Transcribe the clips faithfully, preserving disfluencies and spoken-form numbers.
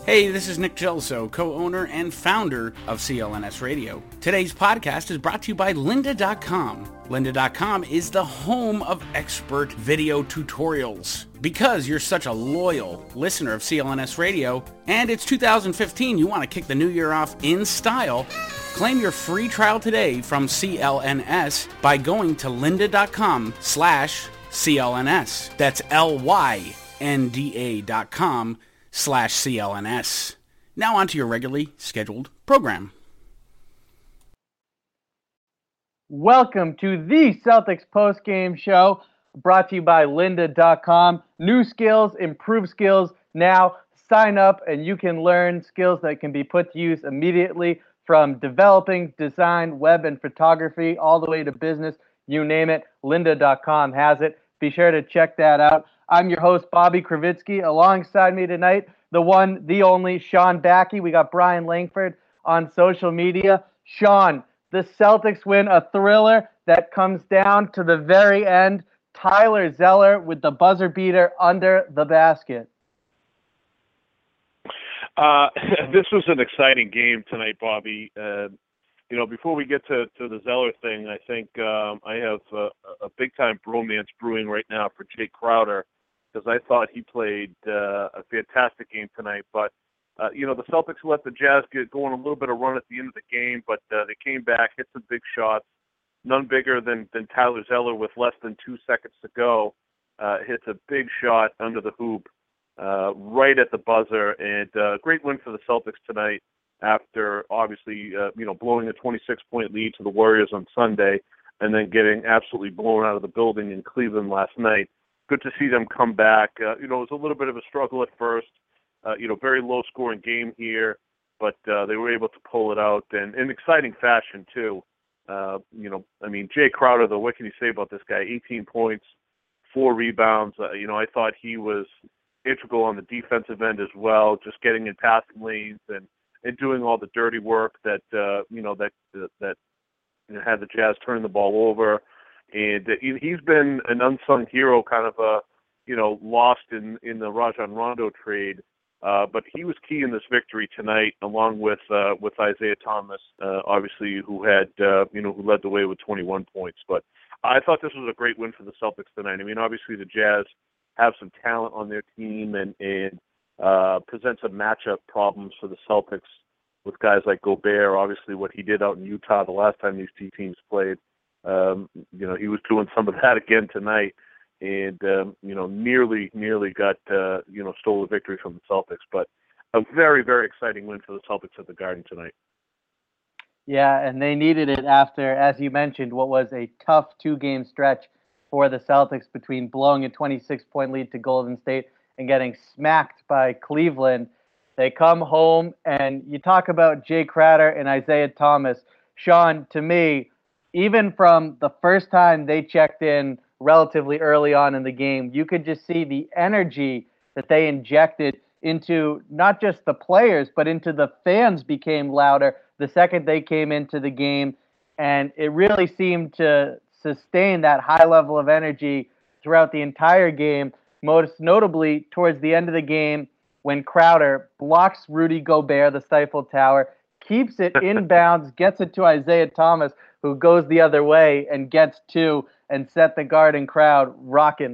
Hey, this is Nick Gelso, co-owner and founder of C L N S Radio. Today's podcast is brought to you by lynda dot com. lynda dot com is the home of expert video tutorials. Because you're such a loyal listener of C L N S Radio, and it's two thousand fifteen, you want to kick the new year off in style, claim your free trial today from C L N S by going to lynda dot com slash C L N S. That's L Y N D A dot com slash C L N S. Now on to your regularly scheduled program. Welcome to the Celtics postgame show, brought to you by lynda dot com. New skills, improved skills. Now sign up and you can learn skills that can be put to use immediately, from developing, design, web, and photography, all the way to business. You name it, lynda dot com has it. Be sure to check that out. I'm your host, Bobby Kravitsky. Alongside me tonight, the one, the only, Sean Backey. We got Brian Langford on social media. Sean, the Celtics win a thriller that comes down to the very end. Tyler Zeller with the buzzer beater under the basket. Uh, this was an exciting game tonight, Bobby. Uh, you know, before we get to, to the Zeller thing, I think um, I have a, a big-time bromance brewing right now for Jake Crowder, because I thought he played uh, a fantastic game tonight. But, uh, you know, the Celtics let the Jazz get going a little bit of run at the end of the game, but uh, they came back, hit some big shots. None bigger than, than Tyler Zeller with less than two seconds to go. Uh, hits a big shot under the hoop uh, right at the buzzer. And uh, great win for the Celtics tonight after, obviously, uh, you know, blowing a twenty-six point lead to the Warriors on Sunday and then getting absolutely blown out of the building in Cleveland last night. Good to see them come back. Uh, you know, it was a little bit of a struggle at first. Uh, you know, very low-scoring game here, but uh, they were able to pull it out and in exciting fashion, too. Uh, you know, I mean, Jay Crowder, though, what can you say about this guy? eighteen points, four rebounds. Uh, you know, I thought he was integral on the defensive end as well, just getting in passing lanes and, and doing all the dirty work that, uh, you know, that, uh, that you know, had the Jazz turn the ball over. And uh, he's been an unsung hero, kind of a, you know, lost in, in the Rajon Rondo trade. Uh, but he was key in this victory tonight, along with uh, with Isaiah Thomas, uh, obviously, who had, uh, you know, who led the way with twenty-one points. But I thought this was a great win for the Celtics tonight. I mean, obviously, the Jazz have some talent on their team and, and uh, present some matchup problems for the Celtics with guys like Gobert, obviously, what he did out in Utah the last time these two teams played. Um, you know, he was doing some of that again tonight, and um, you know, nearly, nearly got uh, you know, stole the victory from the Celtics. But a very, very exciting win for the Celtics at the Garden tonight. Yeah, and they needed it after, as you mentioned, what was a tough two-game stretch for the Celtics between blowing a twenty-six point lead to Golden State and getting smacked by Cleveland. They come home, and you talk about Jay Crowder and Isaiah Thomas. Sean, to me, even from the first time they checked in relatively early on in the game, you could just see the energy that they injected into not just the players, but into the fans became louder the second they came into the game. And it really seemed to sustain that high level of energy throughout the entire game, most notably towards the end of the game when Crowder blocks Rudy Gobert, the Stifle Tower, keeps it inbounds, gets it to Isaiah Thomas, who goes the other way and gets two and set the Garden crowd rocking.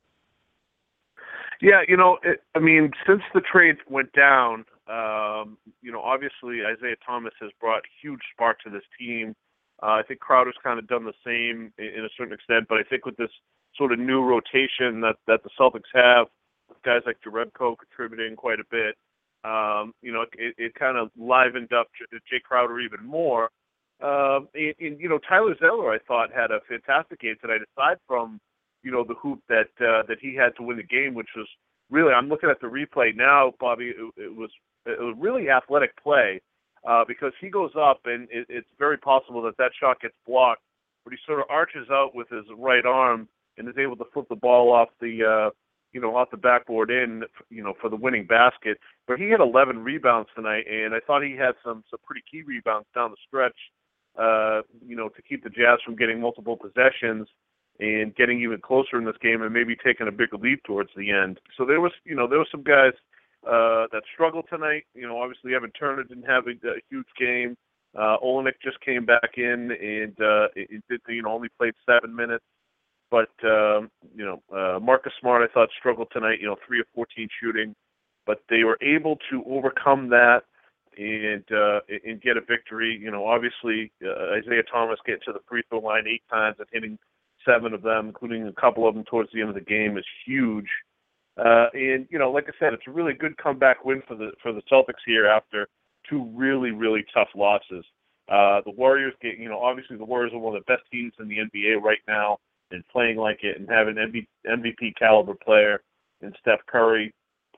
Yeah, you know, it, I mean, since the trade went down, um, you know, obviously Isaiah Thomas has brought huge spark to this team. Uh, I think Crowder's kind of done the same in, in a certain extent, but I think with this sort of new rotation that, that the Celtics have, with guys like Jerebko contributing quite a bit, um, you know, it, it kind of livened up Jay Crowder even more. Um, and, and, you know, Tyler Zeller, I thought, had a fantastic game tonight, aside from, you know, the hoop that uh, that he had to win the game, which was really, I'm looking at the replay now, Bobby, it, it was it was really athletic play uh, because he goes up, and it, it's very possible that that shot gets blocked, but he sort of arches out with his right arm and is able to flip the ball off the, uh, you know, off the backboard in, you know, for the winning basket. But he had eleven rebounds tonight, and I thought he had some, some pretty key rebounds down the stretch. Uh, you know, to keep the Jazz from getting multiple possessions and getting even closer in this game and maybe taking a bigger lead towards the end. So there was, you know, there was some guys uh, that struggled tonight. You know, obviously Evan Turner didn't have a, a huge game. Uh, Olenek just came back in and uh, it, it, you know, only played seven minutes. But, um, you know, uh, Marcus Smart, I thought, struggled tonight, you know, three of fourteen shooting. But they were able to overcome that and uh, and get a victory. You know, obviously, uh, Isaiah Thomas getting to the free throw line eight times and hitting seven of them, including a couple of them towards the end of the game, is huge. Uh, and, you know, like I said, it's a really good comeback win for the for the Celtics here after two really, really tough losses. Uh, the Warriors get, you know, obviously the Warriors are one of the best teams in the N B A right now and playing like it and having an M V P caliber player in Steph Curry,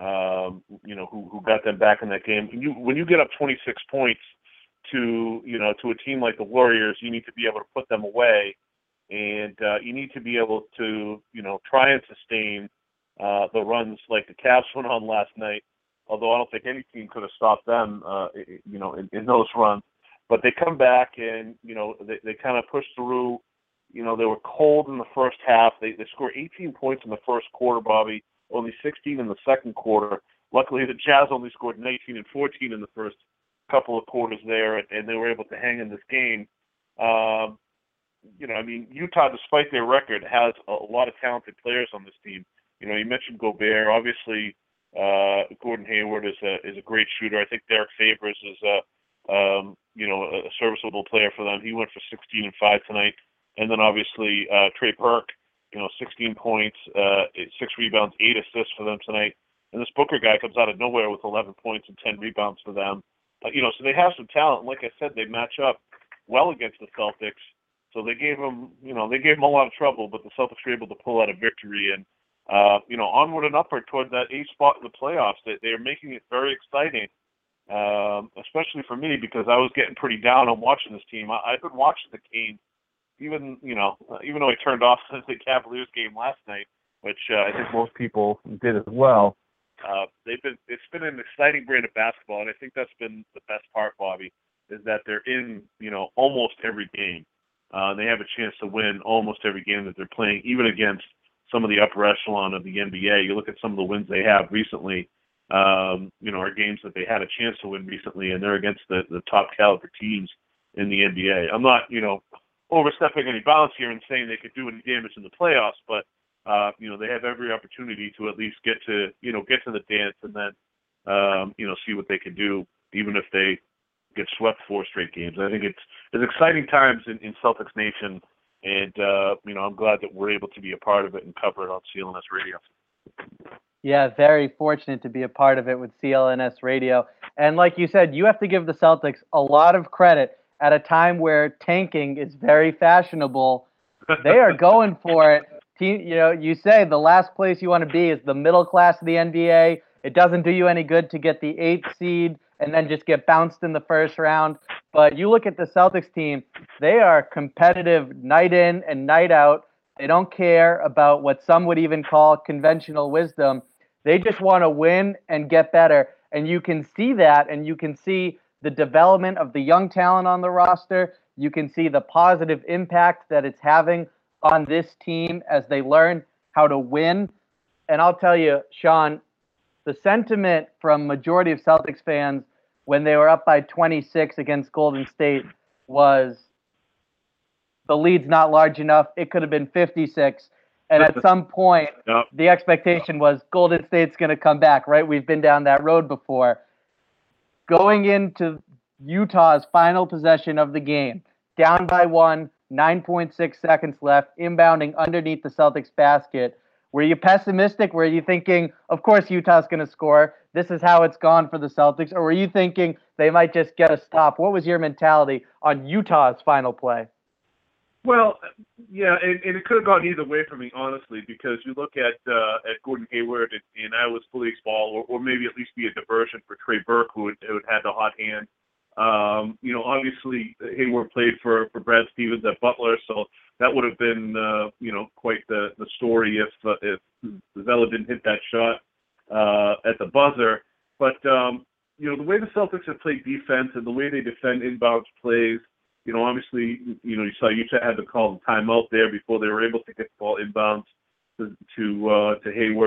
um, you know, who, who got them back in that game. When you, when you get up twenty-six points to, you know, to a team like the Warriors, you need to be able to put them away, and uh, you need to be able to, you know, try and sustain uh, the runs like the Cavs went on last night, although I don't think any team could have stopped them, uh, you know, in, in those runs. But they come back and, you know, they, they kind of push through. You know, they were cold in the first half. They they scored eighteen points in the first quarter, Bobby, only sixteen in the second quarter. Luckily, the Jazz only scored nineteen and fourteen in the first couple of quarters there, and, and they were able to hang in this game. Um, you know, I mean, Utah, despite their record, has a lot of talented players on this team. You know, you mentioned Gobert. Obviously, uh, Gordon Hayward is a is a great shooter. I think Derek Favors is a um, you know a serviceable player for them. He went for sixteen and five tonight. And then obviously uh, Trey Burke, you know, sixteen points, uh, six rebounds, eight assists for them tonight. And this Booker guy comes out of nowhere with eleven points and ten rebounds for them. Uh, you know, so they have some talent. And like I said, they match up well against the Celtics. So they gave them, you know, they gave them a lot of trouble, but the Celtics were able to pull out a victory. And, uh, you know, onward and upward toward that eighth spot in the playoffs. They, they're making it very exciting, um, especially for me because I was getting pretty down on watching this team. I, I've been watching the Canes. Even you know, even though I turned off the Cavaliers game last night, which uh, I think most people did as well, uh, they've been it's been an exciting brand of basketball, and I think that's been the best part, Bobby, is that they're in you know almost every game. Uh, they have a chance to win almost every game that they're playing, even against some of the upper echelon of the N B A. You look at some of the wins they have recently, um, you know, are games that they had a chance to win recently, and they're against the, the top caliber teams in the N B A. I'm not, you know. overstepping any bounds here and saying they could do any damage in the playoffs, but uh, you know they have every opportunity to at least get to you know get to the dance and then um, you know see what they can do, even if they get swept four straight games. I think it's it's exciting times in, in Celtics Nation, and uh, you know I'm glad that we're able to be a part of it and cover it on C L N S Radio. Yeah, very fortunate to be a part of it with C L N S Radio, and like you said, you have to give the Celtics a lot of credit. At a time where tanking is very fashionable, they are going for it. Team, you know, you say the last place you want to be is the middle class of the N B A. It doesn't do you any good to get the eighth seed and then just get bounced in the first round. But you look at the Celtics team, they are competitive night in and night out. They don't care about what some would even call conventional wisdom. They just want to win and get better. And you can see that, and you can see the development of the young talent on the roster. You can see the positive impact that it's having on this team as they learn how to win. And I'll tell you, Sean, the sentiment from majority of Celtics fans when they were up by twenty-six against Golden State was the lead's not large enough. It could have been fifty-six. And at some point, yep. the expectation was Golden State's going to come back, right? We've been down that road before. Going into Utah's final possession of the game, down by one, nine point six seconds left, inbounding underneath the Celtics basket. Were you pessimistic? Were you thinking, of course Utah's going to score, this is how it's gone for the Celtics? Or were you thinking they might just get a stop? What was your mentality on Utah's final play? Well, yeah, and, and it could have gone either way for me, honestly, because you look at uh, at Gordon Hayward and, and I was fully ball, or, or maybe at least be a diversion for Trey Burke, who had, who had had the hot hand. Um, you know, obviously Hayward played for, for Brad Stevens at Butler, so that would have been, uh, you know, quite the, the story if uh, if Vela didn't hit that shot uh, at the buzzer. But, um, you know, the way the Celtics have played defense and the way they defend inbounds plays, you know, obviously, you know, you saw Utah had to call the timeout there before they were able to get the ball inbounds to to, uh, to Hayward.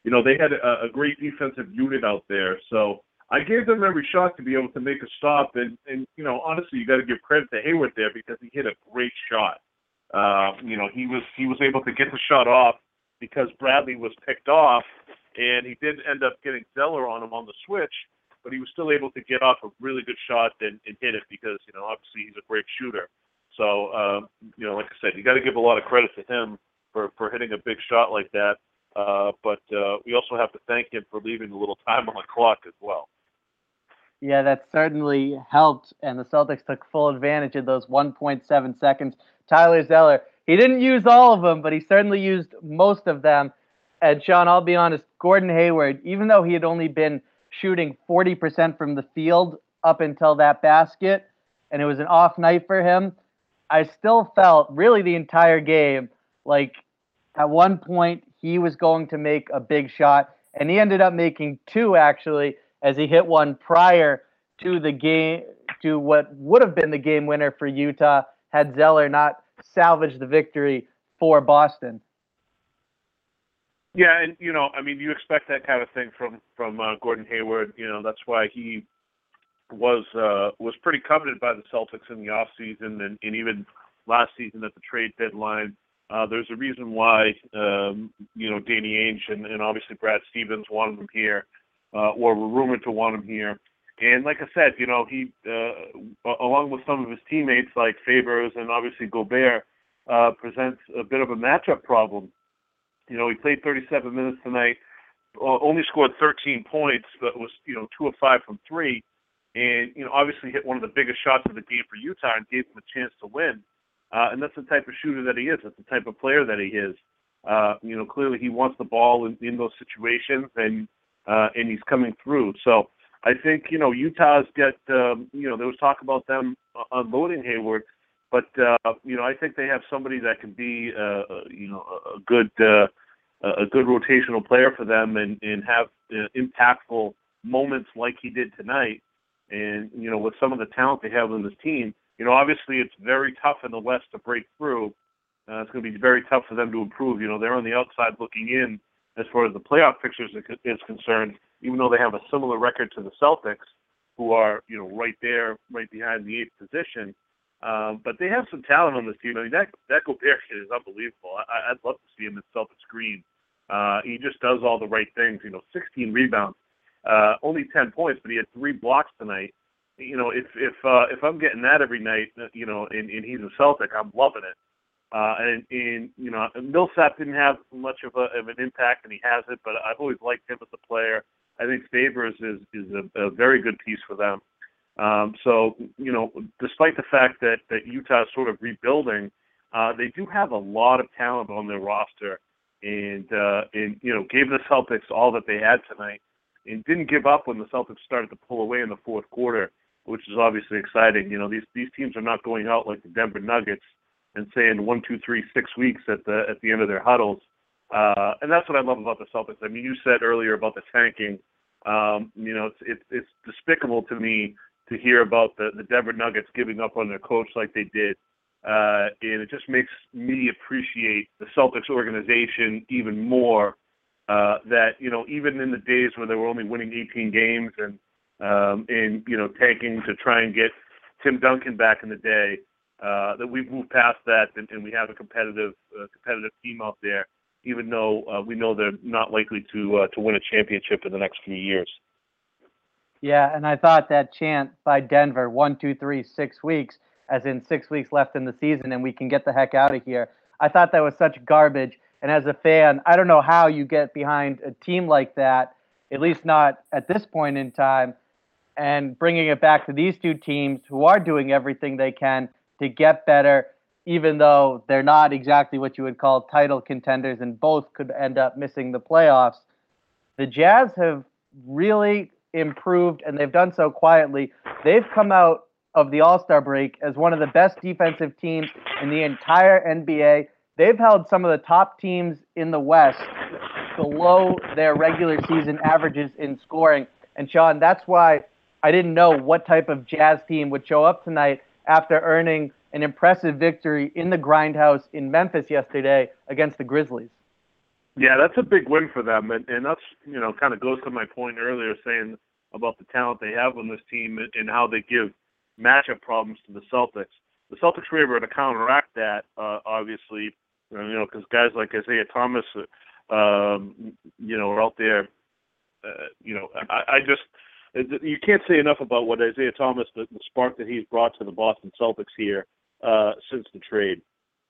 you know, they had a, a great defensive unit out there. So I gave them every shot to be able to make a stop. And, and you know, honestly, you got to give credit to Hayward there because he hit a great shot. Uh, you know, he was he was able to get the shot off because Bradley was picked off, and he did end up getting Zeller on him on the switch, but he was still able to get off a really good shot and, and hit it because, you know, obviously he's a great shooter. So, uh, you know, like I said, you got to give a lot of credit to him for, for hitting a big shot like that. Uh, but uh, we also have to thank him for leaving a little time on the clock as well. Yeah, that certainly helped, and the Celtics took full advantage of those one point seven seconds. Tyler Zeller, he didn't use all of them, but he certainly used most of them. And, Sean, I'll be honest, Gordon Hayward, even though he had only been shooting forty percent from the field up until that basket, and it was an off night for him, I still felt really the entire game like at one point he was going to make a big shot, and he ended up making two, actually, as he hit one prior to the game, to what would have been the game winner for Utah had Zeller not salvaged the victory for Boston. Yeah, and, you know, I mean, you expect that kind of thing from, from uh, Gordon Hayward. You know, that's why he was uh, was pretty coveted by the Celtics in the offseason and, and even last season at the trade deadline. Uh, there's a reason why, um, you know, Danny Ainge and, and obviously Brad Stevens wanted him here, uh, or were rumored to want him here. And like I said, you know, he, uh, along with some of his teammates like Favors and obviously Gobert, uh, presents a bit of a matchup problem. You know, he played thirty-seven minutes tonight, uh, only scored thirteen points, but was, you know, two of five from three. And, you know, obviously hit one of the biggest shots of the game for Utah and gave them a chance to win. Uh, and that's the type of shooter that he is. That's the type of player that he is. Uh, you know, clearly he wants the ball in, in those situations, and uh, and he's coming through. So I think, you know, Utah's got, um, you know, there was talk about them unloading Hayward, but, uh, you know, I think they have somebody that can be, uh, you know, a good uh, a good rotational player for them and, and have uh, impactful moments like he did tonight. And, you know, with some of the talent they have on this team, you know, obviously it's very tough in the West to break through. Uh, it's going to be very tough for them to improve. You know, they're on the outside looking in as far as the playoff picture is concerned, even though they have a similar record to the Celtics, who are, you know, right there, right behind the eighth position. Um, but they have some talent on this team. I mean, that, that Gobert kid is unbelievable. I, I'd love to see him in Celtics green. Uh, he just does all the right things. You know, sixteen rebounds, uh, only ten points, but he had three blocks tonight. You know, if if uh, if I'm getting that every night, you know, and, and he's a Celtic, I'm loving it. Uh, and, and you know, Millsap didn't have much of, a, of an impact, and he has it. But I've always liked him as a player. I think Favors is is a, a very good piece for them. Um, so, you know, despite the fact that that Utah is sort of rebuilding, uh, they do have a lot of talent on their roster, and uh, and you know, gave the Celtics all that they had tonight, and didn't give up when the Celtics started to pull away in the fourth quarter, which is obviously exciting. You know, these these teams are not going out like the Denver Nuggets and saying one, two, three, six weeks at the at the end of their huddles. Uh, and that's what I love about the Celtics. I mean, you said earlier about the tanking. Um, you know, it's, it's it's despicable to me to hear about the, the Denver Nuggets giving up on their coach like they did. Uh, and it just makes me appreciate the Celtics organization even more. Uh, that, you know, even in the days where they were only winning eighteen games and Um, and, you know, tanking to try and get Tim Duncan back in the day, uh, that we've moved past that and, and we have a competitive uh, competitive team out there, even though uh, we know they're not likely to uh, to win a championship in the next few years. Yeah, and I thought that chant by Denver, one, two, three, six weeks, as in six weeks left in the season and we can get the heck out of here. I thought that was such garbage. And as a fan, I don't know how you get behind a team like that, at least not at this point in time, and bringing it back to these two teams who are doing everything they can to get better, even though they're not exactly what you would call title contenders and both could end up missing the playoffs. The Jazz have really improved, and they've done so quietly. They've come out of the All-Star break as one of the best defensive teams in the entire N B A. They've held some of the top teams in the West below their regular season averages in scoring. And Sean, that's why I didn't know what type of Jazz team would show up tonight after earning an impressive victory in the grindhouse in Memphis yesterday against the Grizzlies. Yeah, that's a big win for them, and, and that's, you know, kind of goes to my point earlier saying about the talent they have on this team and, and how they give matchup problems to the Celtics. The Celtics were able to counteract that, uh, obviously, you know, because guys like Isaiah Thomas, uh, um, you know, are out there. Uh, you know, I, I just you can't say enough about what Isaiah Thomas, the, the spark that he's brought to the Boston Celtics here uh, since the trade.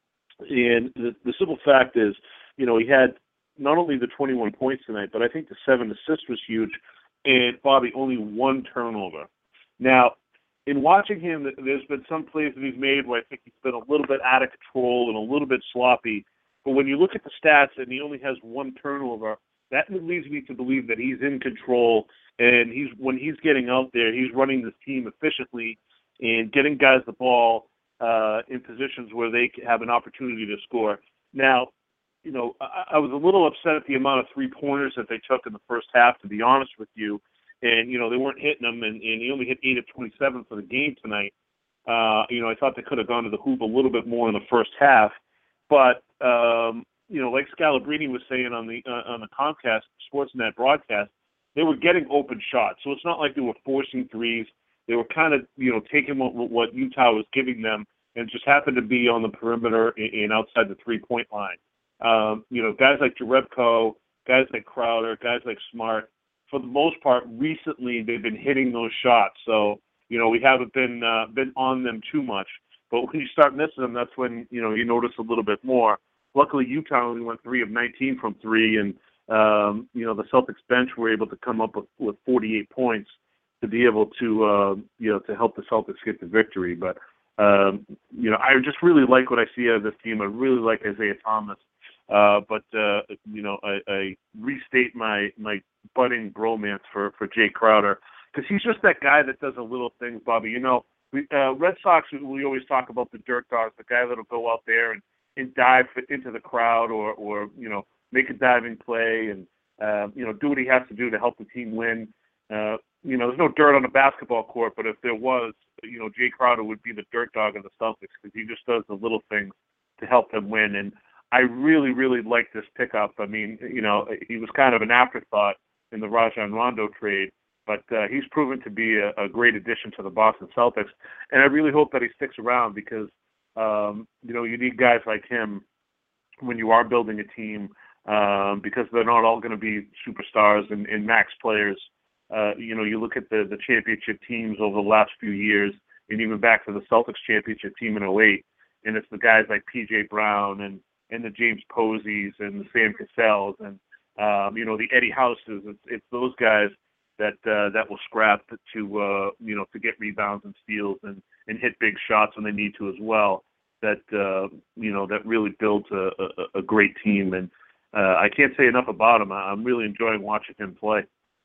And the, the simple fact is, you know, he had not only the twenty-one points tonight, but I think the seven assists was huge, and Bobby, only one turnover. Now, in watching him, there's been some plays that he's made where I think he's been a little bit out of control and a little bit sloppy. But when you look at the stats and he only has one turnover, that leads me to believe that he's in control, and he's when he's getting out there, he's running this team efficiently and getting guys the ball uh, in positions where they have an opportunity to score. Now, you know, I, I was a little upset at the amount of three-pointers that they took in the first half, to be honest with you. And, you know, they weren't hitting them, and, and he only hit eight of twenty-seven for the game tonight. Uh, you know, I thought they could have gone to the hoop a little bit more in the first half. But, um, you know, like Scalabrine was saying on the uh, on the Comcast Sportsnet broadcast, they were getting open shots. So it's not like they were forcing threes. They were kind of, you know, taking what, what Utah was giving them and just happened to be on the perimeter and outside the three-point line. Um, you know, guys like Jerebko, guys like Crowder, guys like Smart, for the most part, recently they've been hitting those shots. So, you know, we haven't been uh, been on them too much. But when you start missing them, that's when, you know, you notice a little bit more. Luckily, Utah only went three of nineteen from three, and, um, you know, the Celtics bench were able to come up with, with forty-eight points to be able to, uh, you know, to help the Celtics get the victory. But, um, you know, I just really like what I see out of this team. I really like Isaiah Thomas. Uh, but, uh, you know, I, I restate my, my budding bromance for, for Jay Crowder, because he's just that guy that does a little things, Bobby. You know, we, uh, Red Sox, we always talk about the dirt dogs, the guy that'll go out there and, and dive into the crowd or, or, you know, make a diving play and, uh, you know, do what he has to do to help the team win. Uh, you know, there's no dirt on the basketball court, but if there was, you know, Jay Crowder would be the dirt dog of the Celtics because he just does the little things to help them win. And I really, really like this pickup. I mean, you know, he was kind of an afterthought in the Rajon Rondo trade, but uh, he's proven to be a, a great addition to the Boston Celtics. And I really hope that he sticks around because, um, you know, you need guys like him when you are building a team um, because they're not all going to be superstars and, and max players. Uh, you know, you look at the, the championship teams over the last few years and even back to the Celtics championship team in oh eight, and it's the guys like P J Brown and and the James Posies and the Sam Cassells and, um, you know, the Eddie Houses. It's, it's those guys that uh, that will scrap to, uh, you know, to get rebounds and steals and, and hit big shots when they need to as well. That, uh, you know, that really builds a, a, a great team. And uh, I can't say enough about him. I'm really enjoying watching him play.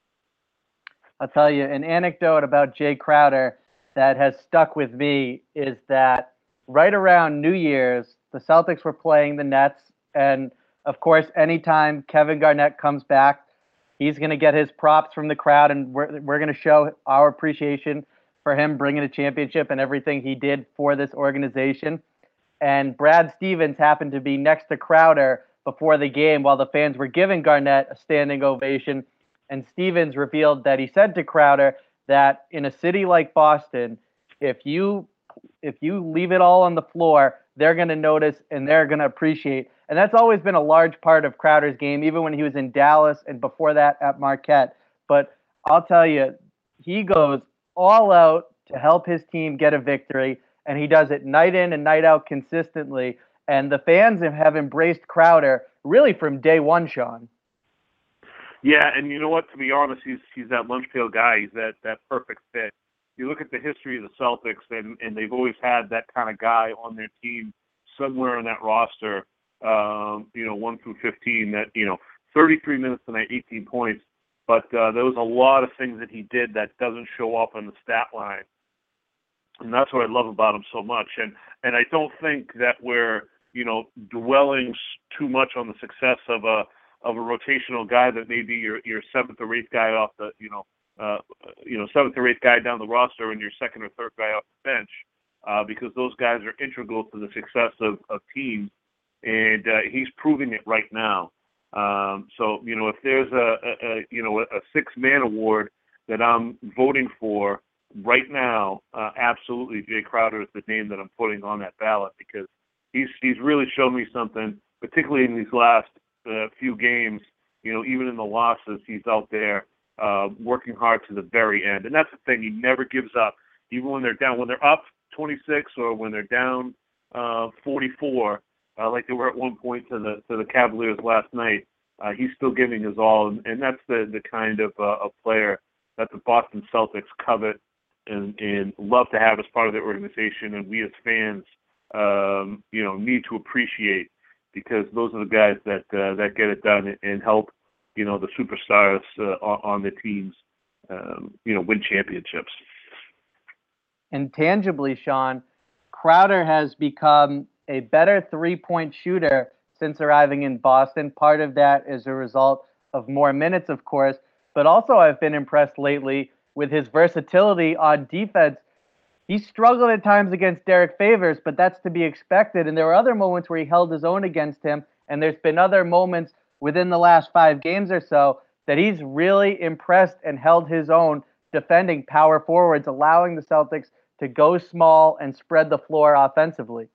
I'll tell you, an anecdote about Jay Crowder that has stuck with me is that right around New Year's, the Celtics were playing the Nets, and of course, anytime Kevin Garnett comes back, he's going to get his props from the crowd, and we're we're going to show our appreciation for him bringing a championship and everything he did for this organization. And Brad Stevens happened to be next to Crowder before the game while the fans were giving Garnett a standing ovation, and Stevens revealed that he said to Crowder that in a city like Boston, if you if you leave it all on the floor, they're going to notice and they're going to appreciate. And that's always been a large part of Crowder's game, even when he was in Dallas and before that at Marquette. But I'll tell you, he goes all out to help his team get a victory, and he does it night in and night out consistently. And the fans have embraced Crowder really from day one, Sean. Yeah, and you know what? To be honest, he's he's that lunch pail guy. He's that, that perfect fit. You look at the history of the Celtics, and, and they've always had that kind of guy on their team somewhere on that roster, um, you know, one through fifteen, that, you know, thirty-three minutes tonight, eighteen points. But uh, there was a lot of things that he did that doesn't show up on the stat line. And that's what I love about him so much. And and I don't think that we're, you know, dwelling too much on the success of a of a rotational guy that may be your, your seventh or eighth guy off the, you know, Uh, you know, seventh or eighth guy down the roster and your second or third guy off the bench, uh, because those guys are integral to the success of, of teams, and uh, he's proving it right now. Um, so, you know, if there's a, a, a you know, a, a six-man award that I'm voting for right now, uh, absolutely Jay Crowder is the name that I'm putting on that ballot, because he's he's really shown me something, particularly in these last uh, few games. You know, even in the losses, he's out there uh, working hard to the very end. And that's the thing, he never gives up. Even when they're down, when they're up twenty-six or when they're down uh, forty-four, uh, like they were at one point to the to the Cavaliers last night, uh, he's still giving his all. And, and that's the, the kind of uh, a player that the Boston Celtics covet and, and love to have as part of their organization. And we as fans, um, you know, need to appreciate, because those are the guys that uh, that get it done and, and help, you know, the superstars uh, on, on the teams, um, you know, win championships. And tangibly, Sean, Crowder has become a better three-point shooter since arriving in Boston. Part of that is a result of more minutes, of course, but also I've been impressed lately with his versatility on defense. He struggled at times against Derek Favors, but that's to be expected. And there were other moments where he held his own against him. And there's been other moments within the last five games or so that he's really impressed and held his own defending power forwards, allowing the Celtics to go small and spread the floor offensively.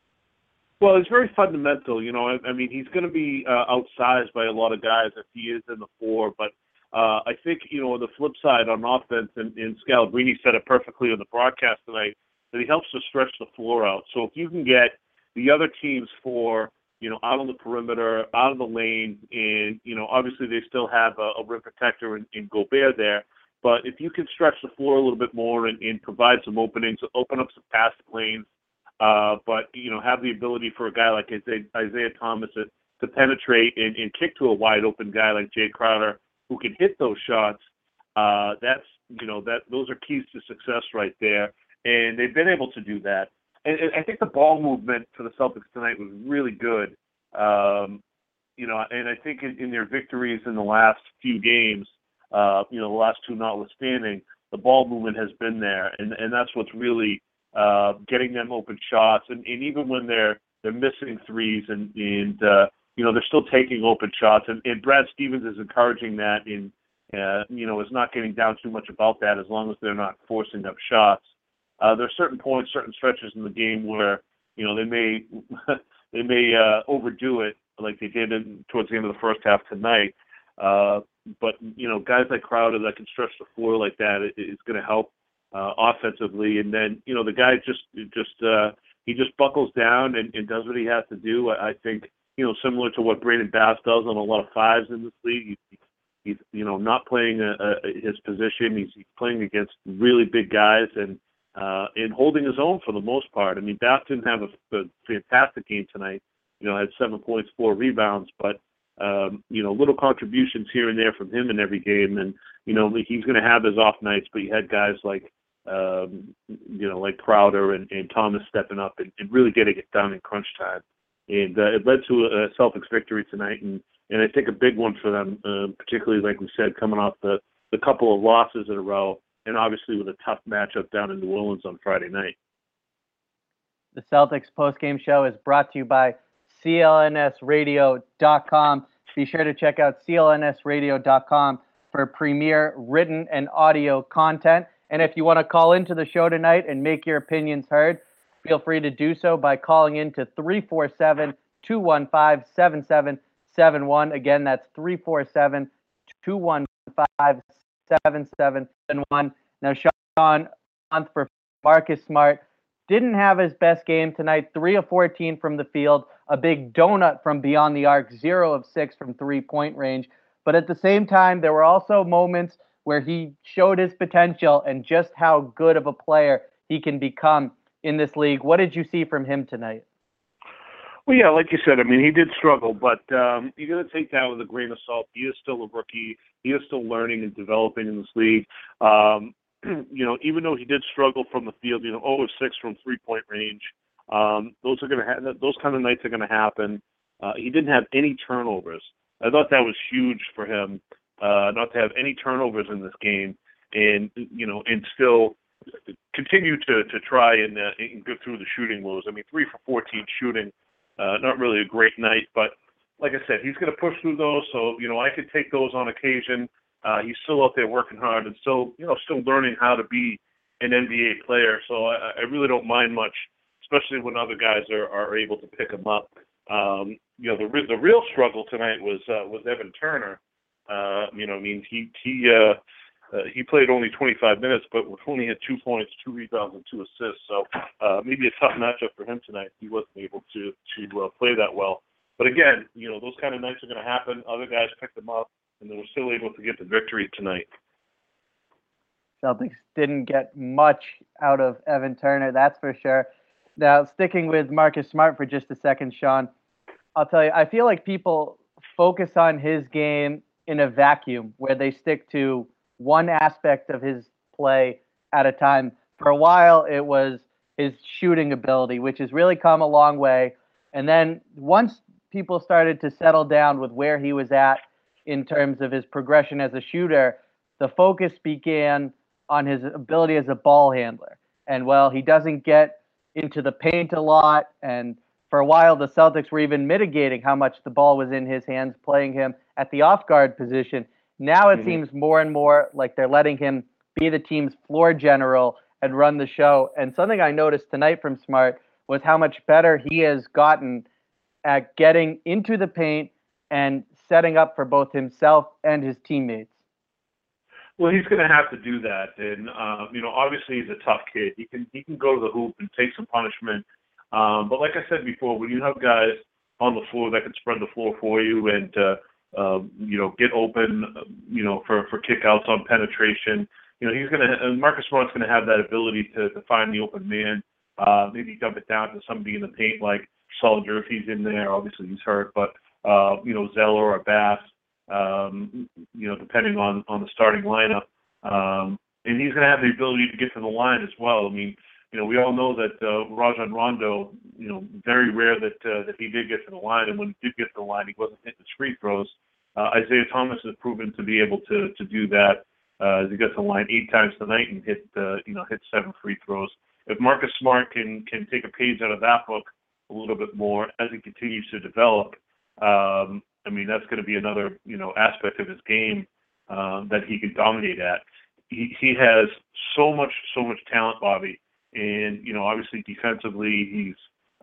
Well, it's very fundamental. You know, I, I mean, he's going to be uh, outsized by a lot of guys if he is in the four, but Uh, I think, you know, on the flip side on offense, and, and Scalabrine said it perfectly on the broadcast tonight, that he helps to stretch the floor out. So if you can get the other teams for, you know, out on the perimeter, out of the lane, and, you know, obviously they still have a, a rim protector in, in Gobert there, but if you can stretch the floor a little bit more and, and provide some openings, open up some passing lanes, uh, but, you know, have the ability for a guy like Isaiah, Isaiah Thomas to, to penetrate and, and kick to a wide open guy like Jay Crowder, who can hit those shots, uh, that's, you know, that those are keys to success right there. And they've been able to do that. And, and I think the ball movement for the Celtics tonight was really good. Um, you know, and I think in, in their victories in the last few games, uh, you know, the last two notwithstanding, the ball movement has been there. And, and that's what's really uh, getting them open shots. And, and even when they're they're missing threes and, and uh, you know, they're still taking open shots, and, and Brad Stevens is encouraging that, and, uh, you know, is not getting down too much about that as long as they're not forcing up shots. Uh, there are certain points, certain stretches in the game where, you know, they may they may uh, overdo it like they did in, towards the end of the first half tonight. Uh, but, you know, guys like Crowder that can stretch the floor like that is going to help uh, offensively. And then, you know, the guy just, just uh, he just buckles down and, and does what he has to do. I, I think, you know, similar to what Brandon Bass does on a lot of fives in this league. He, he's, you know, not playing a, a, his position. He's, he's playing against really big guys and uh, and holding his own for the most part. I mean, Bass didn't have a, a fantastic game tonight. You know, had seven points, four rebounds, but, um, you know, little contributions here and there from him in every game. And, you know, he's going to have his off nights, but you had guys like, um, you know, like Crowder and, and Thomas stepping up and, and really getting it done in crunch time. And uh, it led to a Celtics victory tonight, and, and I think a big one for them, uh, particularly, like we said, coming off the, the couple of losses in a row, and obviously with a tough matchup down in New Orleans on Friday night. The Celtics postgame show is brought to you by C L N S radio dot com. Be sure to check out C L N S radio dot com for premier written and audio content. And if you want to call into the show tonight and make your opinions heard, feel free to do so by calling in to three four seven, two one five, seven seven seven one. Again, that's three four seven, two one five, seven seven seven one. Now, Sean, month for Marcus Smart, didn't have his best game tonight. three of fourteen from the field, a big donut from beyond the arc, zero of six from three-point range. But at the same time, there were also moments where he showed his potential and just how good of a player he can become in this league. What did you see from him tonight? Well, yeah, like you said, I mean, he did struggle, but um, you got to take that with a grain of salt. He is still a rookie. He is still learning and developing in this league. Um, you know, even though he did struggle from the field, you know, zero of six from three-point range, um, those are going to ha- those kind of nights are going to happen. Uh, he didn't have any turnovers. I thought that was huge for him, uh, not to have any turnovers in this game, and you know, and still continue to to try and, uh, and go through the shooting woes. I mean, three for fourteen shooting, uh, not really a great night, but like I said, he's going to push through those. So, you know, I could take those on occasion. Uh, he's still out there working hard and still, you know, still learning how to be an N B A player. So I, I really don't mind much, especially when other guys are, are able to pick him up. Um, you know, the the real struggle tonight was uh, was Evan Turner. Uh, you know, I mean, he he uh, uh, he played only twenty-five minutes, but only had two points, two rebounds, and two assists. So uh, maybe a tough matchup for him tonight. He wasn't able to to uh, play that well. But again, you know, those kind of nights are going to happen. Other guys picked them up, and they were still able to get the victory tonight. Celtics didn't get much out of Evan Turner, that's for sure. Now, sticking with Marcus Smart for just a second, Sean, I'll tell you, I feel like people focus on his game in a vacuum where they stick to one aspect of his play at a time. For a while, it was his shooting ability, which has really come a long way. And then once people started to settle down with where he was at in terms of his progression as a shooter, the focus began on his ability as a ball handler. And well, he doesn't get into the paint a lot. And for a while, the Celtics were even mitigating how much the ball was in his hands, playing him at the off guard position. Now it mm-hmm. seems more and more like they're letting him be the team's floor general and run the show. And something I noticed tonight from Smart was how much better he has gotten at getting into the paint and setting up for both himself and his teammates. Well, he's going to have to do that, and uh, you know, obviously he's a tough kid. He can he can go to the hoop and take some punishment. Um, but like I said before, when you have guys on the floor that can spread the floor for you and uh, uh, you know get open, you know, for for kickouts on penetration, you know, he's going to and Marcus Smart's going to have that ability to, to find the open man. Uh, maybe dump it down to somebody in the paint like Solinger if he's in there. Obviously he's hurt, but uh, you know, Zeller or Bass. Um, you know, depending on, on the starting lineup. Um, and he's going to have the ability to get to the line as well. I mean, you know, we all know that uh, Rajon Rondo, you know, very rare that uh, that he did get to the line. And when he did get to the line, he wasn't hitting his free throws. Uh, Isaiah Thomas has proven to be able to to do that. Uh, he got to the line eight times tonight and hit, uh, you know, hit seven free throws. If Marcus Smart can can take a page out of that book a little bit more as he continues to develop, um, I mean, that's going to be another, you know, aspect of his game um, that he can dominate at. He he has so much, so much talent, Bobby, and you know, obviously defensively, he's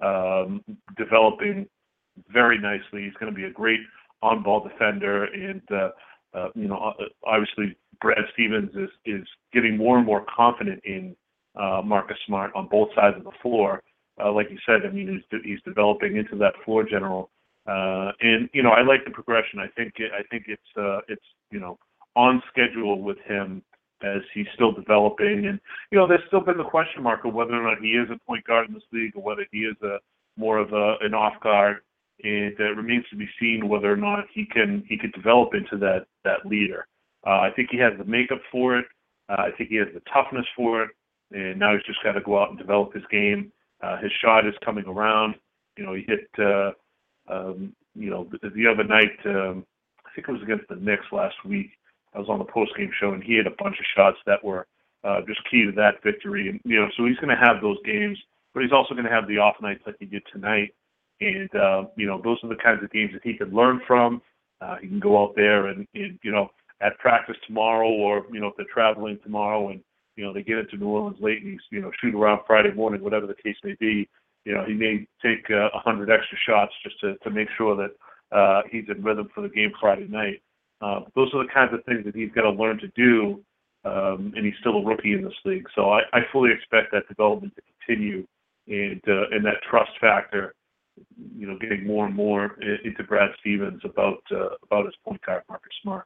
um, developing very nicely. He's going to be a great on-ball defender, and uh, uh, you know, obviously, Brad Stevens is is getting more and more confident in uh, Marcus Smart on both sides of the floor. Uh, like you said, I mean, he's he's developing into that floor general. Uh, and you know, I like the progression. I think it, I think it's uh, it's you know on schedule with him as he's still developing. And you know, there's still been the question mark of whether or not he is a point guard in this league or whether he is a more of a an off guard. And it remains to be seen whether or not he can he can develop into that that leader. Uh, I think he has the makeup for it. Uh, I think he has the toughness for it. And now he's just got to go out and develop his game. Uh, his shot is coming around. You know, he hit. Uh, Um, you know, the, the other night, um, I think it was against the Knicks last week. I was on the post-game show, and he had a bunch of shots that were uh, just key to that victory. And you know, so he's going to have those games, but he's also going to have the off nights like he did tonight. And uh, you know, those are the kinds of games that he can learn from. Uh, he can go out there and, and you know, at practice tomorrow, or you know, if they're traveling tomorrow, and you know, they get into New Orleans late, and he's you know, shoot around Friday morning, whatever the case may be. You know, he may take uh, one hundred extra shots just to, to make sure that uh, he's in rhythm for the game Friday night. Uh, those are the kinds of things that he's got to learn to do, um, and he's still a rookie in this league. So I, I fully expect that development to continue, and uh, and that trust factor, you know, getting more and more into Brad Stevens about uh, about his point guard, Marcus Smart.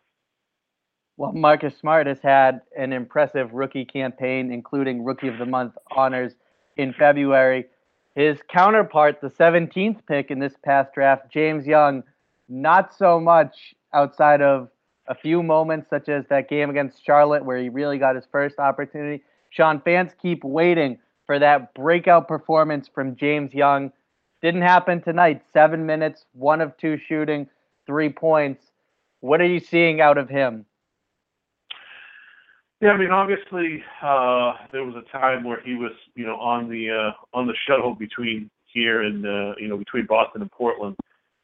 Well, Marcus Smart has had an impressive rookie campaign, including Rookie of the Month honors in February. His counterpart, the seventeenth pick in this past draft, James Young, not so much outside of a few moments, such as that game against Charlotte where he really got his first opportunity. Sean, fans keep waiting for that breakout performance from James Young. Didn't happen tonight. Seven minutes, one of two shooting, three points. What are you seeing out of him? Yeah, I mean, obviously, uh, there was a time where he was, you know, on the uh, on the shuttle between here and uh, you know between Boston and Portland,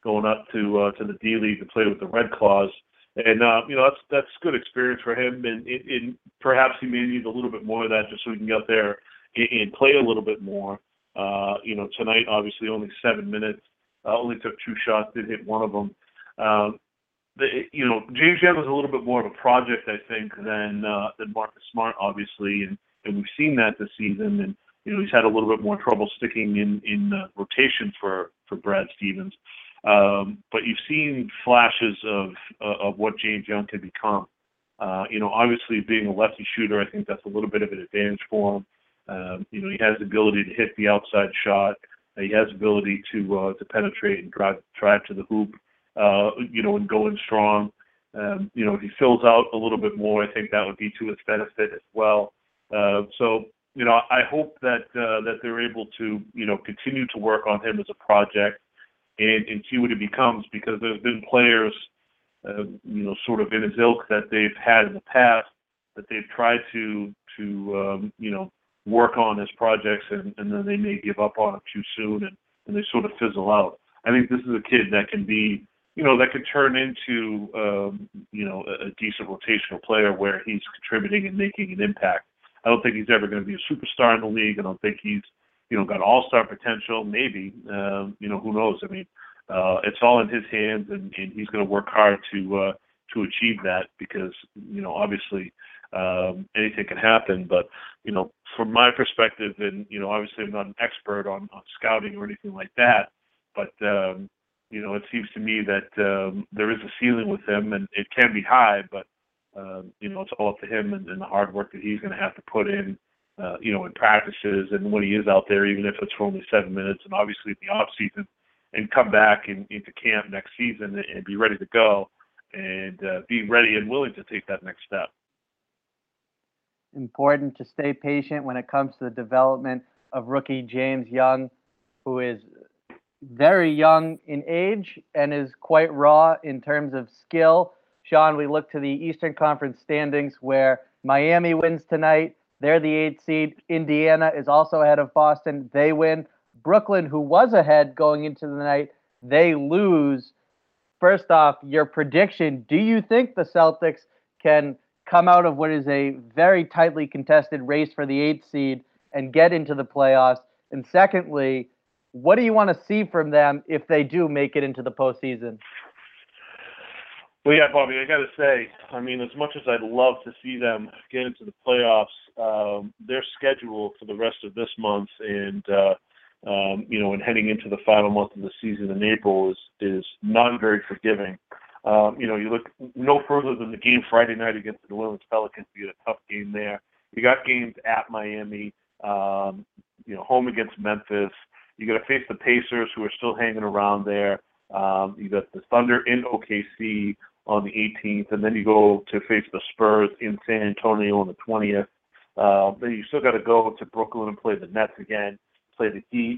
going up to uh, to the D League to play with the Red Claws. And, uh, you know, that's that's good experience for him. And, and, and perhaps he may need a little bit more of that just so he can get out there and, and play a little bit more. Uh, you know, tonight, obviously, only seven minutes. Uh, only took two shots, did hit one of them. Um, the, you know, James Young is a little bit more of a project, I think, than uh, than Marcus Smart, obviously. And, and we've seen that this season. And, you know, he's had a little bit more trouble sticking in, in uh, rotation for, for Brad Stevens. Um, but you've seen flashes of uh, of what James Young can become. Uh, you know, obviously being a lefty shooter, I think that's a little bit of an advantage for him. Um, you know, he has the ability to hit the outside shot. He has the ability to uh, to penetrate and drive drive to the hoop. Uh, you know, and go in strong. Um, you know, if he fills out a little bit more, I think that would be to his benefit as well. Uh, so, you know, I hope that uh, that they're able to, you know, continue to work on him as a project. And, and see what he becomes, because there's been players, uh, you know, sort of in his ilk that they've had in the past that they've tried to, to um, you know, work on as projects, and, and then they may give up on it too soon, and, and they sort of fizzle out. I think this is a kid that can be, you know, that could turn into, um, you know, a, a decent rotational player where he's contributing and making an impact. I don't think he's ever going to be a superstar in the league. I don't think he's, you know, got all-star potential, maybe. Um, you know, who knows? I mean, uh, it's all in his hands, and, and he's going to work hard to uh, to achieve that, because, you know, obviously um, anything can happen. But, you know, from my perspective, and, you know, obviously I'm not an expert on, on scouting or anything like that, but, um, you know, it seems to me that um, there is a ceiling with him, and it can be high, but, uh, you know, it's all up to him and, and the hard work that he's going to have to put in. Uh, you know, in practices, and when he is out there, even if it's for only seven minutes, and obviously in the off season, and come back in, into camp next season and, and be ready to go, and uh, be ready and willing to take that next step. Important to stay patient when it comes to the development of rookie James Young, who is very young in age and is quite raw in terms of skill. Sean, we look to the Eastern Conference standings, where Miami wins tonight. They're the eighth seed. Indiana is also ahead of Boston. They win. Brooklyn, who was ahead going into the night, they lose. First off, your prediction, do you think the Celtics can come out of what is a very tightly contested race for the eighth seed and get into the playoffs? And secondly, what do you want to see from them if they do make it into the postseason? Well, yeah, Bobby, I got to say, I mean, as much as I'd love to see them get into the playoffs, um, their schedule for the rest of this month and, uh, um, you know, and heading into the final month of the season in April is, is not very forgiving. Um, you know, you look no further than the game Friday night against the New Orleans Pelicans. You get a tough game there. You got games at Miami, um, you know, home against Memphis. You got to face the Pacers, who are still hanging around there. Um, you got the Thunder in O K C on the eighteenth, and then you go to face the Spurs in San Antonio on the twentieth. Uh, then you still got to go to Brooklyn and play the Nets again, play the Heat,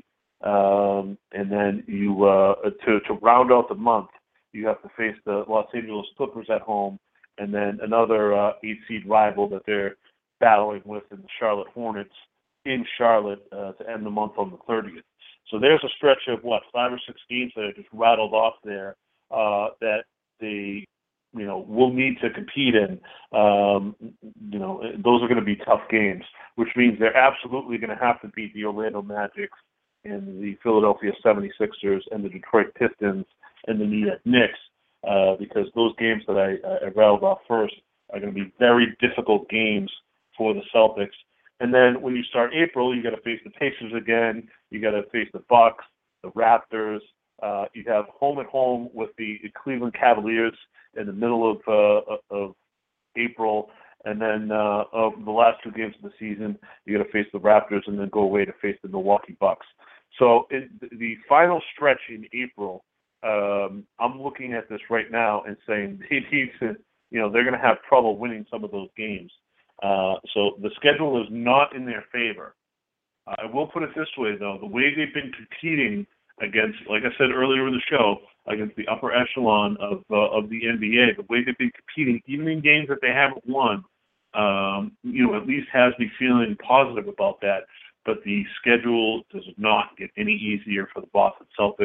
um, and then you uh, to to round out the month, you have to face the Los Angeles Clippers at home, and then another uh, eight seed rival that they're battling with in the Charlotte Hornets in Charlotte uh, to end the month on the thirtieth. So there's a stretch of what five or six games that are just rattled off there uh, that they, you know, will need to compete in. Um, you know, those are going to be tough games, which means they're absolutely going to have to beat the Orlando Magic and the Philadelphia seventy-sixers and the Detroit Pistons and the New York Knicks, uh, because those games that I, I rattled off first are going to be very difficult games for the Celtics. And then when you start April, you got to face the Pacers again. You got to face the Bucks, the Raptors. Uh, you have home and home with the Cleveland Cavaliers in the middle of uh, of April, and then uh, of the last two games of the season, you got to face the Raptors and then go away to face the Milwaukee Bucks. So in the final stretch in April, um, I'm looking at this right now and saying they need to, you know, they're going to have trouble winning some of those games. Uh, so the schedule is not in their favor. Uh, I will put it this way, though. The way they've been competing against, like I said earlier in the show, against the upper echelon of uh, of the N B A, the way they've been competing, even in games that they haven't won, um, you know, at least has me feeling positive about that. But the schedule does not get any easier for the Boston Celtics.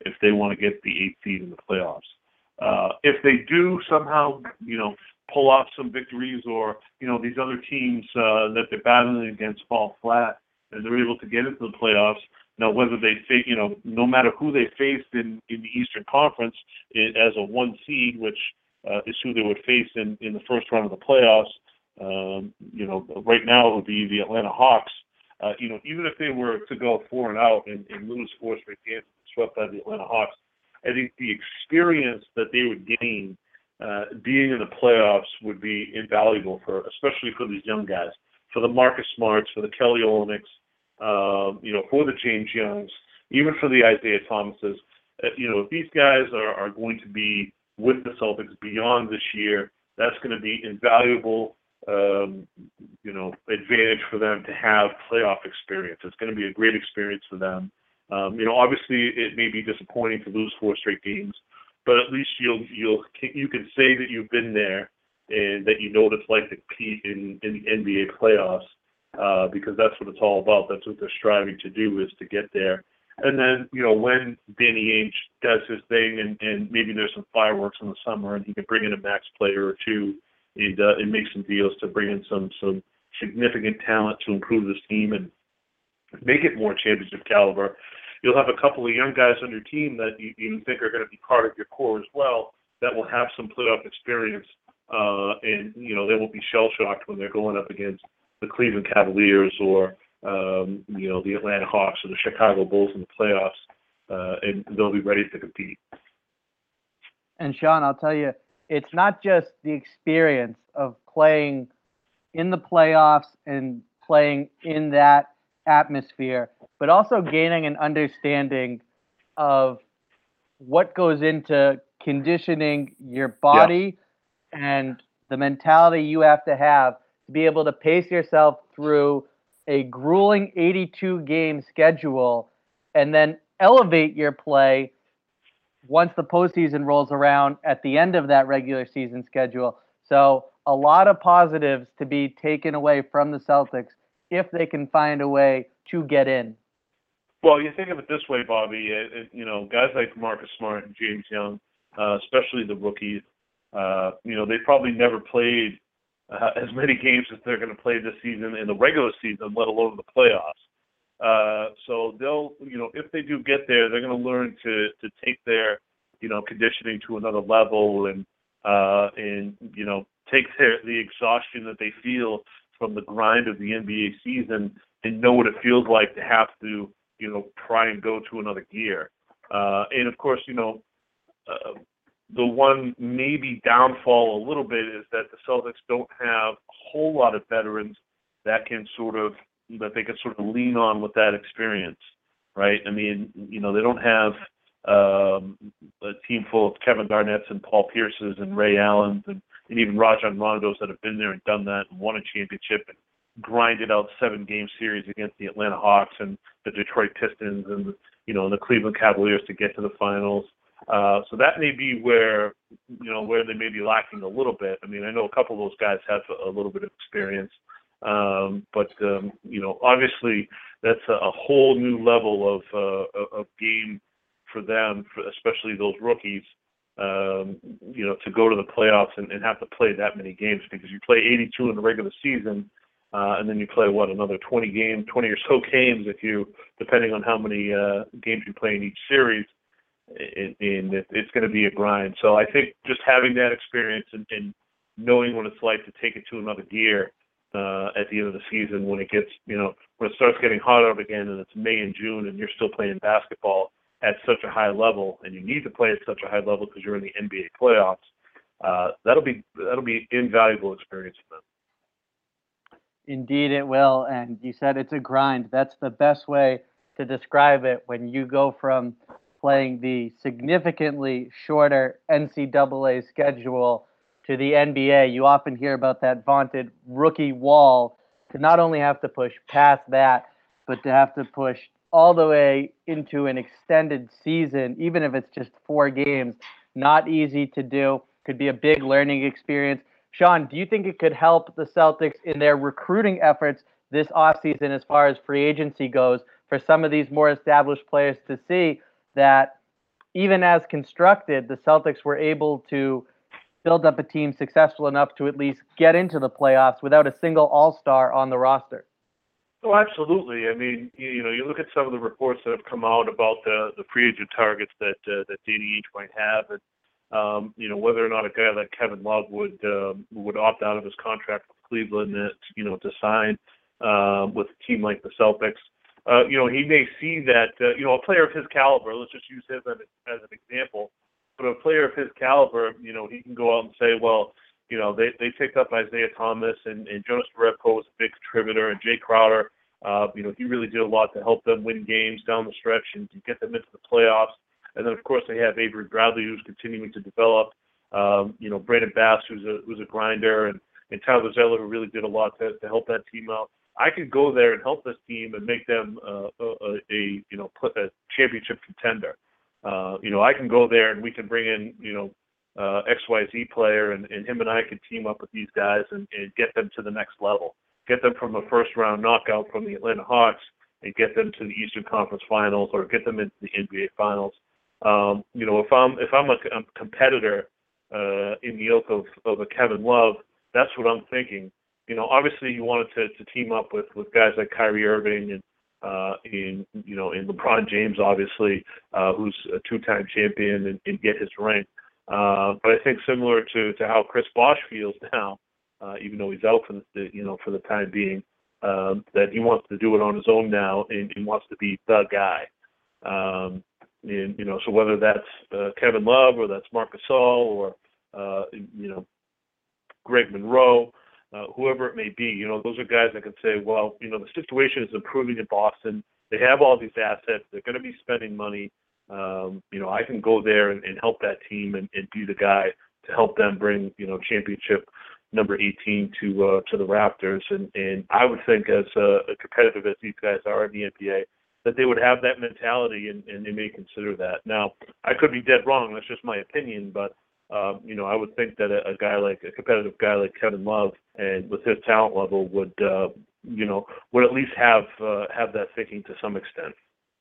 if they want to get the eighth seed in the playoffs. Uh, if they do somehow, you know, pull off some victories, or, you know, these other teams uh, that they're battling against fall flat and they're able to get into the playoffs, now whether they face, you know, no matter who they faced in, in the Eastern Conference it, as a one seed, which uh, is who they would face in, in the first round of the playoffs, um, you know, right now it would be the Atlanta Hawks. Uh, you know, even if they were to go four and out and, and lose four straight games swept by the Atlanta Hawks, I think the experience that they would gain uh, being in the playoffs would be invaluable for, especially for these young guys, for the Marcus Smarts, for the Kelly Olynyk's, um, you know, for the James Youngs, even for the Isaiah Thomases. Uh, you know, if these guys are, are going to be with the Celtics beyond this year, that's going to be invaluable, um, you know, advantage for them to have playoff experience. It's going to be a great experience for them. Um, you know, obviously it may be disappointing to lose four straight games, but at least you'll you'll you can say that you've been there and that you know what it's like to compete in, in the N B A playoffs, uh, because that's what it's all about. That's what they're striving to do, is to get there. And then, you know, when Danny Ainge does his thing, and, and maybe there's some fireworks in the summer, and he can bring in a max player or two and, uh, and make some deals to bring in some some significant talent to improve this team and make it more championship caliber. You'll have a couple of young guys on your team that you, you think are going to be part of your core as well, that will have some playoff experience, uh, and, you know, they won't be shell-shocked when they're going up against the Cleveland Cavaliers or, um, you know, the Atlanta Hawks or the Chicago Bulls in the playoffs, uh, and they'll be ready to compete. And, Sean, I'll tell you, it's not just the experience of playing in the playoffs and playing in that atmosphere, but also gaining an understanding of what goes into conditioning your body yeah. and the mentality you have to have to be able to pace yourself through a grueling eighty-two game schedule and then elevate your play once the postseason rolls around at the end of that regular season schedule. So a lot of positives to be taken away from the Celtics if they can find a way to get in. Well, you think of it this way, Bobby. It, it, you know, guys like Marcus Smart and James Young, uh, especially the rookies, uh, you know, they probably never played uh, as many games as they're going to play this season in the regular season, let alone the playoffs. Uh, so they'll, you know, if they do get there, they're going to learn to to take their, you know, conditioning to another level, and uh, and you know, take their the exhaustion that they feel from the grind of the N B A season, and know what it feels like to have to, you know, try and go to another gear. Uh, and of course, you know, uh, the one maybe downfall a little bit is that the Celtics don't have a whole lot of veterans that can sort of, that they can sort of lean on with that experience, right? I mean, you know, they don't have um, a team full of Kevin Garnett's and Paul Pierce's and Ray Allen's and, and even Rajon Rondos that have been there and done that and won a championship and grinded out seven-game series against the Atlanta Hawks and the Detroit Pistons and, you know, the Cleveland Cavaliers to get to the finals. Uh, so that may be where, you know, where they may be lacking a little bit. I mean, I know a couple of those guys have a, a little bit of experience, um, but, um, you know, obviously that's a, a whole new level of uh, of game for them, for especially those rookies, um, you know, to go to the playoffs and, and have to play that many games, because you play eighty-two in the regular season, Uh, and then you play, what, another twenty games, twenty or so games if you, depending on how many uh, games you play in each series, and, and it, it's going to be a grind. So I think just having that experience and, and knowing what it's like to take it to another gear uh, at the end of the season, when it gets, you know, when it starts getting hot out again and it's May and June and you're still playing basketball at such a high level, and you need to play at such a high level because you're in the N B A playoffs, uh, that'll be that'll be invaluable experience for them. Indeed it will, and you said it's a grind. That's the best way to describe it when you go from playing the significantly shorter N C double A schedule to the N B A. You often hear about that vaunted rookie wall, to not only have to push past that, but to have to push all the way into an extended season, even if it's just four games. Not easy to do. Could be a big learning experience. Sean, do you think it could help the Celtics in their recruiting efforts this offseason as far as free agency goes, for some of these more established players to see that even as constructed, the Celtics were able to build up a team successful enough to at least get into the playoffs without a single all-star on the roster. Oh, absolutely. I mean, you, you know, you look at some of the reports that have come out about the the free agent targets that uh, that Danny Ainge might have, and um, you know, whether or not a guy like Kevin Love would um, would opt out of his contract with Cleveland, uh, you know, to sign uh, with a team like the Celtics. Uh, you know, he may see that, uh, you know, a player of his caliber. Let's just use him as, as an example. But a player of his caliber, you know, he can go out and say, well, you know, they, they picked up Isaiah Thomas, and, and Jonas Jerebko was a big contributor, and Jay Crowder, uh, you know, he really did a lot to help them win games down the stretch and to get them into the playoffs. And then, of course, they have Avery Bradley, who's continuing to develop. Um, you know, Brandon Bass, who's a who's a grinder, and, and Tyler Zeller, who really did a lot to, to help that team out. I could go there and help this team and make them uh, a, a you know a championship contender. Uh, you know, I can go there and we can bring in you know uh, X Y Z player, and, and him and I can team up with these guys and, and get them to the next level. Get them from a first round knockout from the Atlanta Hawks and get them to the Eastern Conference Finals, or get them into the N B A Finals. Um, you know, if I'm if I'm a, a competitor uh, in the ilk of, of a Kevin Love, that's what I'm thinking. You know, obviously you wanted to, to team up with, with guys like Kyrie Irving and uh, in you know in LeBron James, obviously, uh, who's a two-time champion, and, and get his ring. Uh, but I think similar to, to how Chris Bosh feels now, uh, even though he's out for the you know for the time being, um, that he wants to do it on his own now, and, and wants to be the guy. Um, and you know, so whether that's uh, Kevin Love, or that's Marc Gasol, or uh, you know Greg Monroe. Uh, whoever it may be, you know, those are guys that can say, well, you know, the situation is improving in Boston. They have all these assets. They're going to be spending money. Um, you know, I can go there and, and help that team and, and be the guy to help them bring, you know, championship number eighteen to uh, to the Raptors. And, and I would think, as uh, competitive as these guys are in the N B A, that they would have that mentality, and, and they may consider that. Now, I could be dead wrong. That's just my opinion, but Um, you know, I would think that a, a guy like a competitive guy like Kevin Love, and with his talent level, would uh, you know would at least have uh, have that thinking to some extent.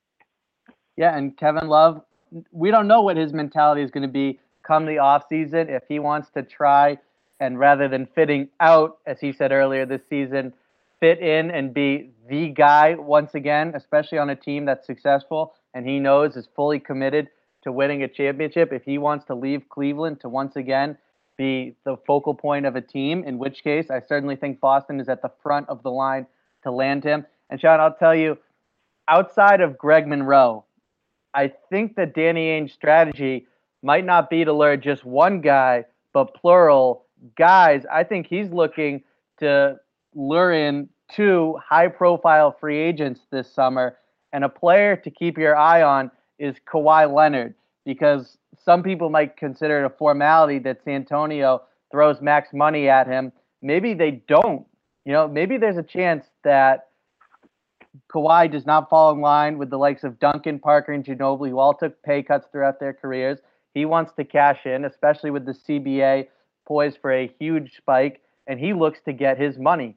Yeah, and Kevin Love, we don't know what his mentality is going to be come the off season. If he wants to try, and rather than fitting out, as he said earlier this season, fit in and be the guy once again, especially on a team that's successful and he knows is fully committed to winning a championship. If he wants to leave Cleveland to once again be the focal point of a team, in which case I certainly think Boston is at the front of the line to land him. And Sean, I'll tell you, outside of Greg Monroe, I think that Danny Ainge's strategy might not be to lure just one guy, but plural guys. I think he's looking to lure in two high-profile free agents this summer, and a player to keep your eye on is Kawhi Leonard, because some people might consider it a formality that San Antonio throws max money at him. Maybe they don't. You know, maybe there's a chance that Kawhi does not fall in line with the likes of Duncan, Parker, and Ginobili, who all took pay cuts throughout their careers. He wants to cash in, especially with the C B A poised for a huge spike, and he looks to get his money.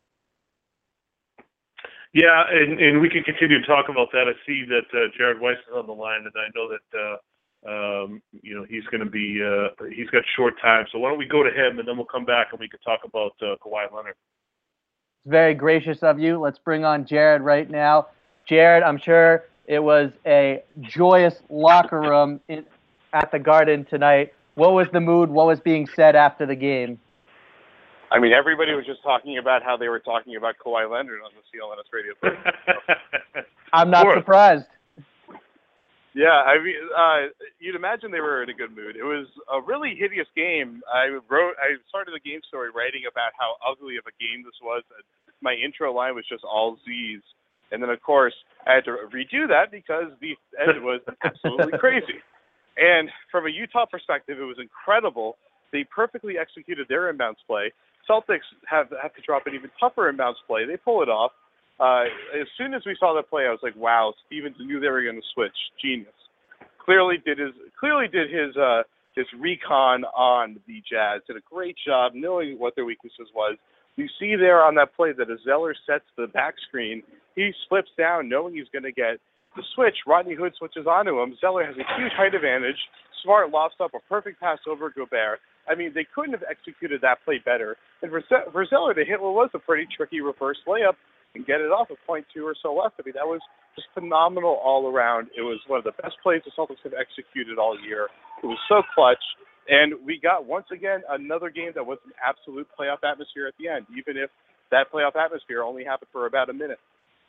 Yeah, and, and we can continue to talk about that. I see that uh, Jared Weiss is on the line, and I know that uh, um, you know he's going to be uh, he's got short time. So why don't we go to him, and then we'll come back and we can talk about uh, Kawhi Leonard. It's very gracious of you. Let's bring on Jared right now. Jared, I'm sure it was a joyous locker room in, at the Garden tonight. What was the mood? What was being said after the game? I mean, everybody was just talking about how they were talking about Kawhi Leonard on the C L N S radio. I'm not surprised. Yeah, I mean, uh, you'd imagine they were in a good mood. It was a really hideous game. I wrote, I started the game story writing about how ugly of a game this was. My intro line was just all Z's, and then of course I had to redo that because the end was absolutely crazy. And from a Utah perspective, it was incredible. They perfectly executed their inbounds play. Celtics have have to drop an even tougher inbounds play. They pull it off. Uh, as soon as we saw that play, I was like, "Wow, Stevens knew they were going to switch. Genius." Clearly did his clearly did his uh, his recon on the Jazz. Did a great job knowing what their weaknesses was. You see there on that play that as Zeller sets the back screen, he slips down knowing he's going to get the switch, Rodney Hood switches onto him. Zeller has a huge height advantage. Smart lofts up a perfect pass over Gobert. I mean, they couldn't have executed that play better. And for, for Zeller to hit what was a pretty tricky reverse layup and get it off with point two or so left, I mean, that was just phenomenal all around. It was one of the best plays the Celtics have executed all year. It was so clutch. And we got, once again, another game that was an absolute playoff atmosphere at the end, even if that playoff atmosphere only happened for about a minute.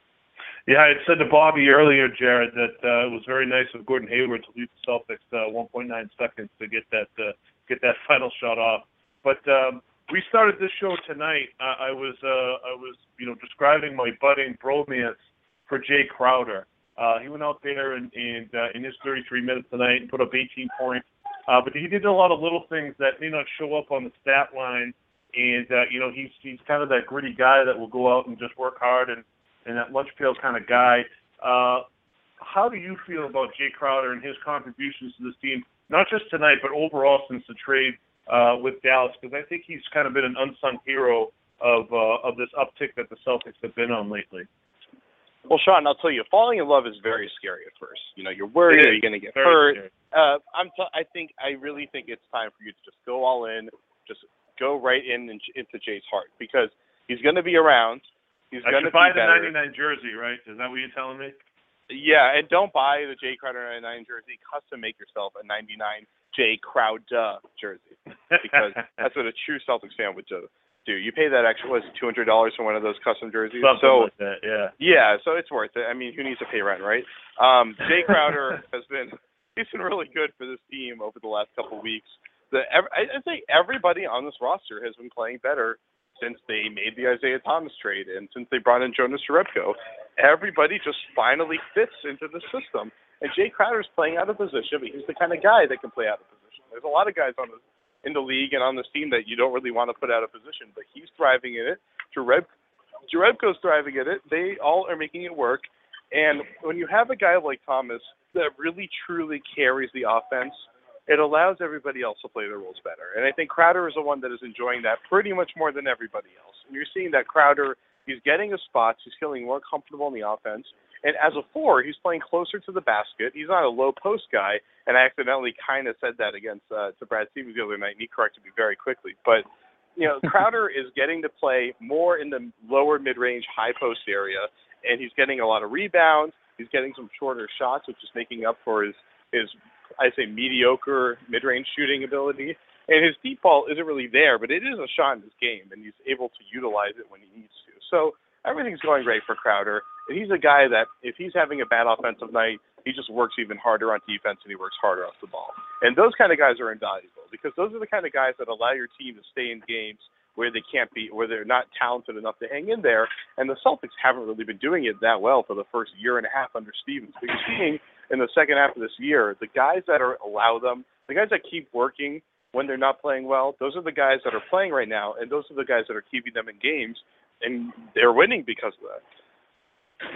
Yeah, I had said to Bobby earlier, Jared, that uh, it was very nice of Gordon Hayward to lead the Celtics uh, one point nine seconds to get that uh, get that final shot off. But um, we started this show tonight. Uh, I was uh, I was you know describing my budding bromance for Jay Crowder. Uh, he went out there and, and uh, in his thirty-three minutes tonight and put up eighteen points. Uh, but he did a lot of little things that may not show up on the stat line. And uh, you know he's he's kind of that gritty guy that will go out and just work hard and. and that lunch pail kind of guy. Uh, how do you feel about Jay Crowder and his contributions to this team, not just tonight, but overall since the trade uh, with Dallas? Because I think he's kind of been an unsung hero of uh, of this uptick that the Celtics have been on lately. Well, Sean, I'll tell you, falling in love is very scary at first. You know, you're worried, are you going to get hurt? Uh, I'm t- I think, I really think it's time for you to just go all in, just go right in into Jay's heart, because he's going to be around. He's I should buy the ninety-nine jersey, right? Is that what you're telling me? Yeah, and don't buy the Jay Crowder ninety-nine jersey. Custom make yourself a ninety-nine Jay Crowder jersey, because that's what a true Celtics fan would do. You pay that extra, what is it, two hundred dollars for one of those custom jerseys? Something so, like that, yeah. Yeah, so it's worth it. I mean, who needs to pay rent, right? Um, Jay Crowder has been, he's been really good for this team over the last couple of weeks. The, I'd say everybody on this roster has been playing better since they made the Isaiah Thomas trade and since they brought in Jonas Jerebko. Everybody just finally fits into the system. And Jay Crowder's playing out of position, but he's the kind of guy that can play out of position. There's a lot of guys on the, in the league and on this team that you don't really want to put out of position, but he's thriving in it. Jereb, Jerebko's thriving in it. They all are making it work. And when you have a guy like Thomas that really, truly carries the offense, it allows everybody else to play their roles better. And I think Crowder is the one that is enjoying that pretty much more than everybody else. And you're seeing that Crowder, he's getting his spots, he's feeling more comfortable in the offense. And as a four, he's playing closer to the basket. He's not a low post guy. And I accidentally kind of said that against uh, to Brad Stevens the other night, and he corrected me very quickly. But, you know, Crowder is getting to play more in the lower mid-range, high post area. And he's getting a lot of rebounds. He's getting some shorter shots, which is making up for his his I say mediocre mid-range shooting ability. And his deep ball isn't really there, but it is a shot in his game, and he's able to utilize it when he needs to. So everything's going great for Crowder. And he's a guy that if he's having a bad offensive night, he just works even harder on defense and he works harder off the ball. And those kind of guys are invaluable because those are the kind of guys that allow your team to stay in games where they can't be, where they're not talented enough to hang in there. And the Celtics haven't really been doing it that well for the first year and a half under Stevens. But you're seeing in the second half of this year, the guys that are allow them, the guys that keep working when they're not playing well, those are the guys that are playing right now, and those are the guys that are keeping them in games, and they're winning because of that.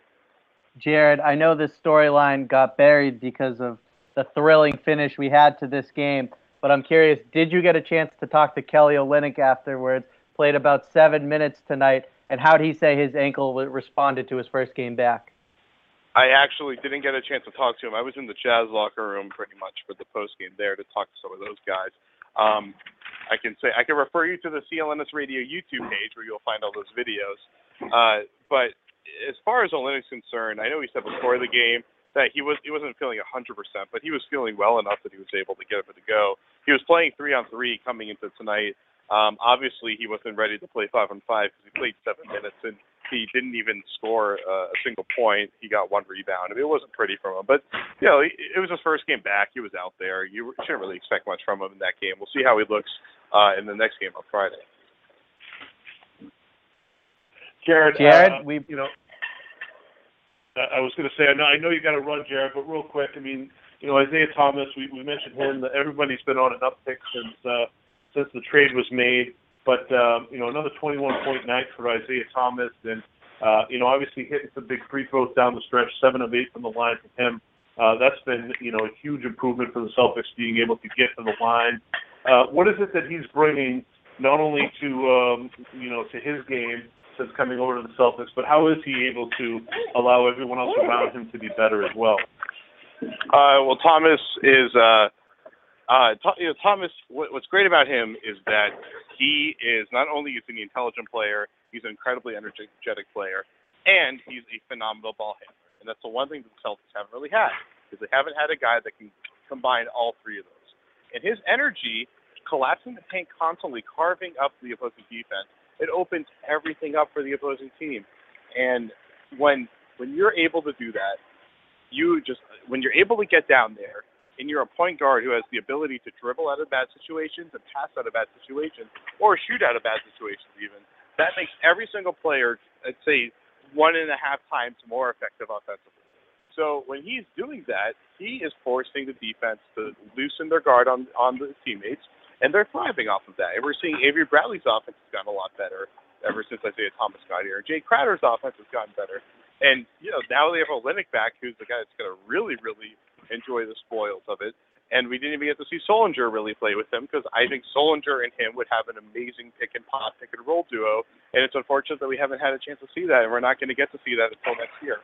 Jared, I know this storyline got buried because of the thrilling finish we had to this game, but I'm curious, did you get a chance to talk to Kelly Olynyk afterwards? Played about seven minutes tonight, and how did he say his ankle responded to his first game back? I actually didn't get a chance to talk to him. I was in the Jazz locker room pretty much for the postgame there to talk to some of those guys. Um, I can say I can refer you to the C L N S Radio YouTube page where you'll find all those videos. Uh, but as far as Olynyk's concerned, I know he said before the game that he was he wasn't feeling one hundred percent, but he was feeling well enough that he was able to get it to go. He was playing three on three coming into tonight. Um, obviously, he wasn't ready to play five on five because he played seven minutes and he didn't even score uh, a single point. He got one rebound. I mean, it wasn't pretty from him. But, you know, it was his first game back. He was out there. You shouldn't really expect much from him in that game. We'll see how he looks uh, in the next game on Friday. Jared, Jared, uh, we you know, I was going to say, I know, I know you got to run, Jared, but real quick, I mean, you know, Isaiah Thomas, we, we mentioned him. That everybody's been on an uptick since uh, since the trade was made. But, um, you know, another twenty-one point night for Isaiah Thomas. And, uh, you know, obviously hitting some big free throws down the stretch, seven of eight from the line for him. Uh, that's been, you know, a huge improvement for the Celtics being able to get to the line. Uh, what is it that he's bringing not only to, um, you know, to his game, since coming over to the Celtics, but how is he able to allow everyone else around him to be better as well? Uh, well, Thomas is, uh, uh, Th- you know, Thomas, what, what's great about him is that he is not only is he an intelligent player, he's an incredibly energetic player, and he's a phenomenal ball handler. And that's the one thing that the Celtics haven't really had, is they haven't had a guy that can combine all three of those. And his energy, collapsing the paint constantly, carving up the opposing defense, it opens everything up for the opposing team. And when when you're able to do that, you just when you're able to get down there, and you're a point guard who has the ability to dribble out of bad situations and pass out of bad situations, or shoot out of bad situations even, that makes every single player, I'd say, one and a half times more effective offensively. So when he's doing that, he is forcing the defense to loosen their guard on, on the teammates, and they're thriving off of that. And we're seeing Avery Bradley's offense has gotten a lot better ever since Isaiah Thomas got here. Jay Crowder's offense has gotten better. And, you know, now they have Olynyk back, who's the guy that's going to really, really enjoy the spoils of it. And we didn't even get to see Solinger really play with him, because I think Solinger and him would have an amazing pick and pop, pick and roll duo. And it's unfortunate that we haven't had a chance to see that, and we're not going to get to see that until next year.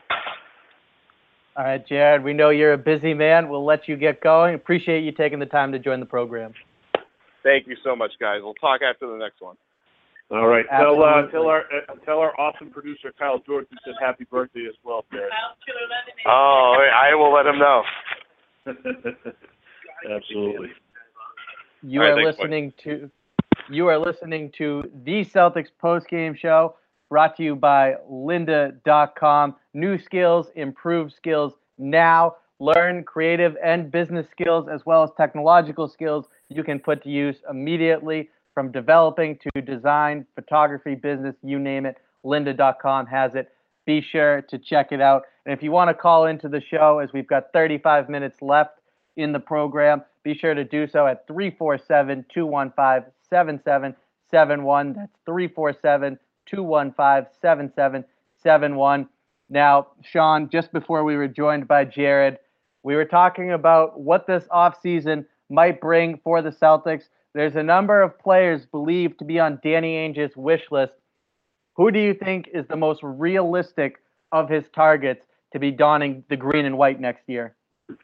All right, Jared, we know you're a busy man. We'll let you get going. Appreciate you taking the time to join the program. Thank you so much, guys. We'll talk after the next one. All right. Tell uh, Absolutely. tell our uh, tell our awesome producer Kyle George who said happy birthday as well, Jared. Oh, I will let him know. Absolutely. You All right, are thanks, listening to you are listening to the Celtics postgame show, brought to you by lynda dot com. New skills, improved skills now. Learn creative and business skills as well as technological skills you can put to use immediately, from developing to design, photography, business, you name it. lynda dot com has it. Be sure to check it out. And if you want to call into the show, as we've got thirty-five minutes left in the program, be sure to do so at three four seven, two one five, seven seven seven one. That's three four seven, two one five, seven seven seven one. Now, Sean, just before we were joined by Jared, we were talking about what this offseason might bring for the Celtics. There's a number of players believed to be on Danny Ainge's wish list. Who do you think is the most realistic of his targets to be donning the green and white next year?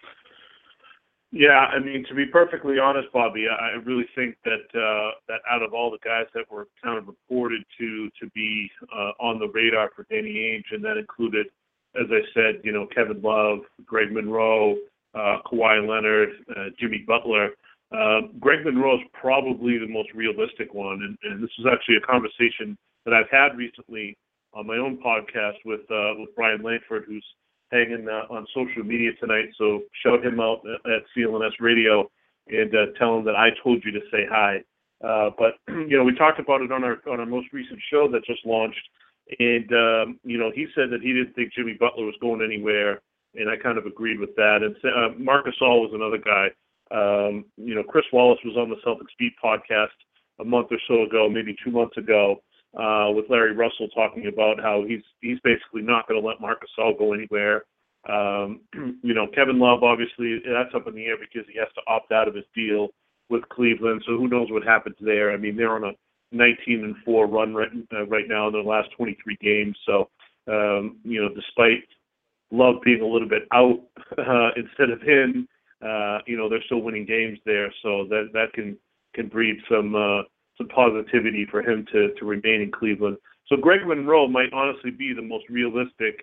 Yeah, I mean, to be perfectly honest, Bobby, I really think that uh, that out of all the guys that were kind of reported to to be uh, on the radar for Danny Ainge, and that included, as I said, you know, Kevin Love, Greg Monroe, uh, Kawhi Leonard, uh, Jimmy Butler. Uh, Greg Monroe is probably the most realistic one, and, and this is actually a conversation that I've had recently on my own podcast with uh, with Brian Langford, who's hanging uh, on social media tonight. So shout him out at C L N S Radio and uh, tell him that I told you to say hi. Uh, but you know, we talked about it on our on our most recent show that just launched, and um, you know, he said that he didn't think Jimmy Butler was going anywhere, and I kind of agreed with that. And uh, Marc Gasol was another guy. Um, you know, Chris Wallace was on the Celtics Beat podcast a month or so ago, maybe two months ago, uh, with Larry Russell talking about how he's he's basically not going to let Marc Gasol go anywhere. Um, you know, Kevin Love, obviously, that's up in the air because he has to opt out of his deal with Cleveland. So who knows what happens there? I mean, they're on a nineteen and four run right, uh, right now in their last twenty-three games. So, um, you know, despite Love being a little bit out uh, instead of in, uh, you know, they're still winning games there. So that that can can breed some uh, some positivity for him to to remain in Cleveland. So Greg Monroe might honestly be the most realistic,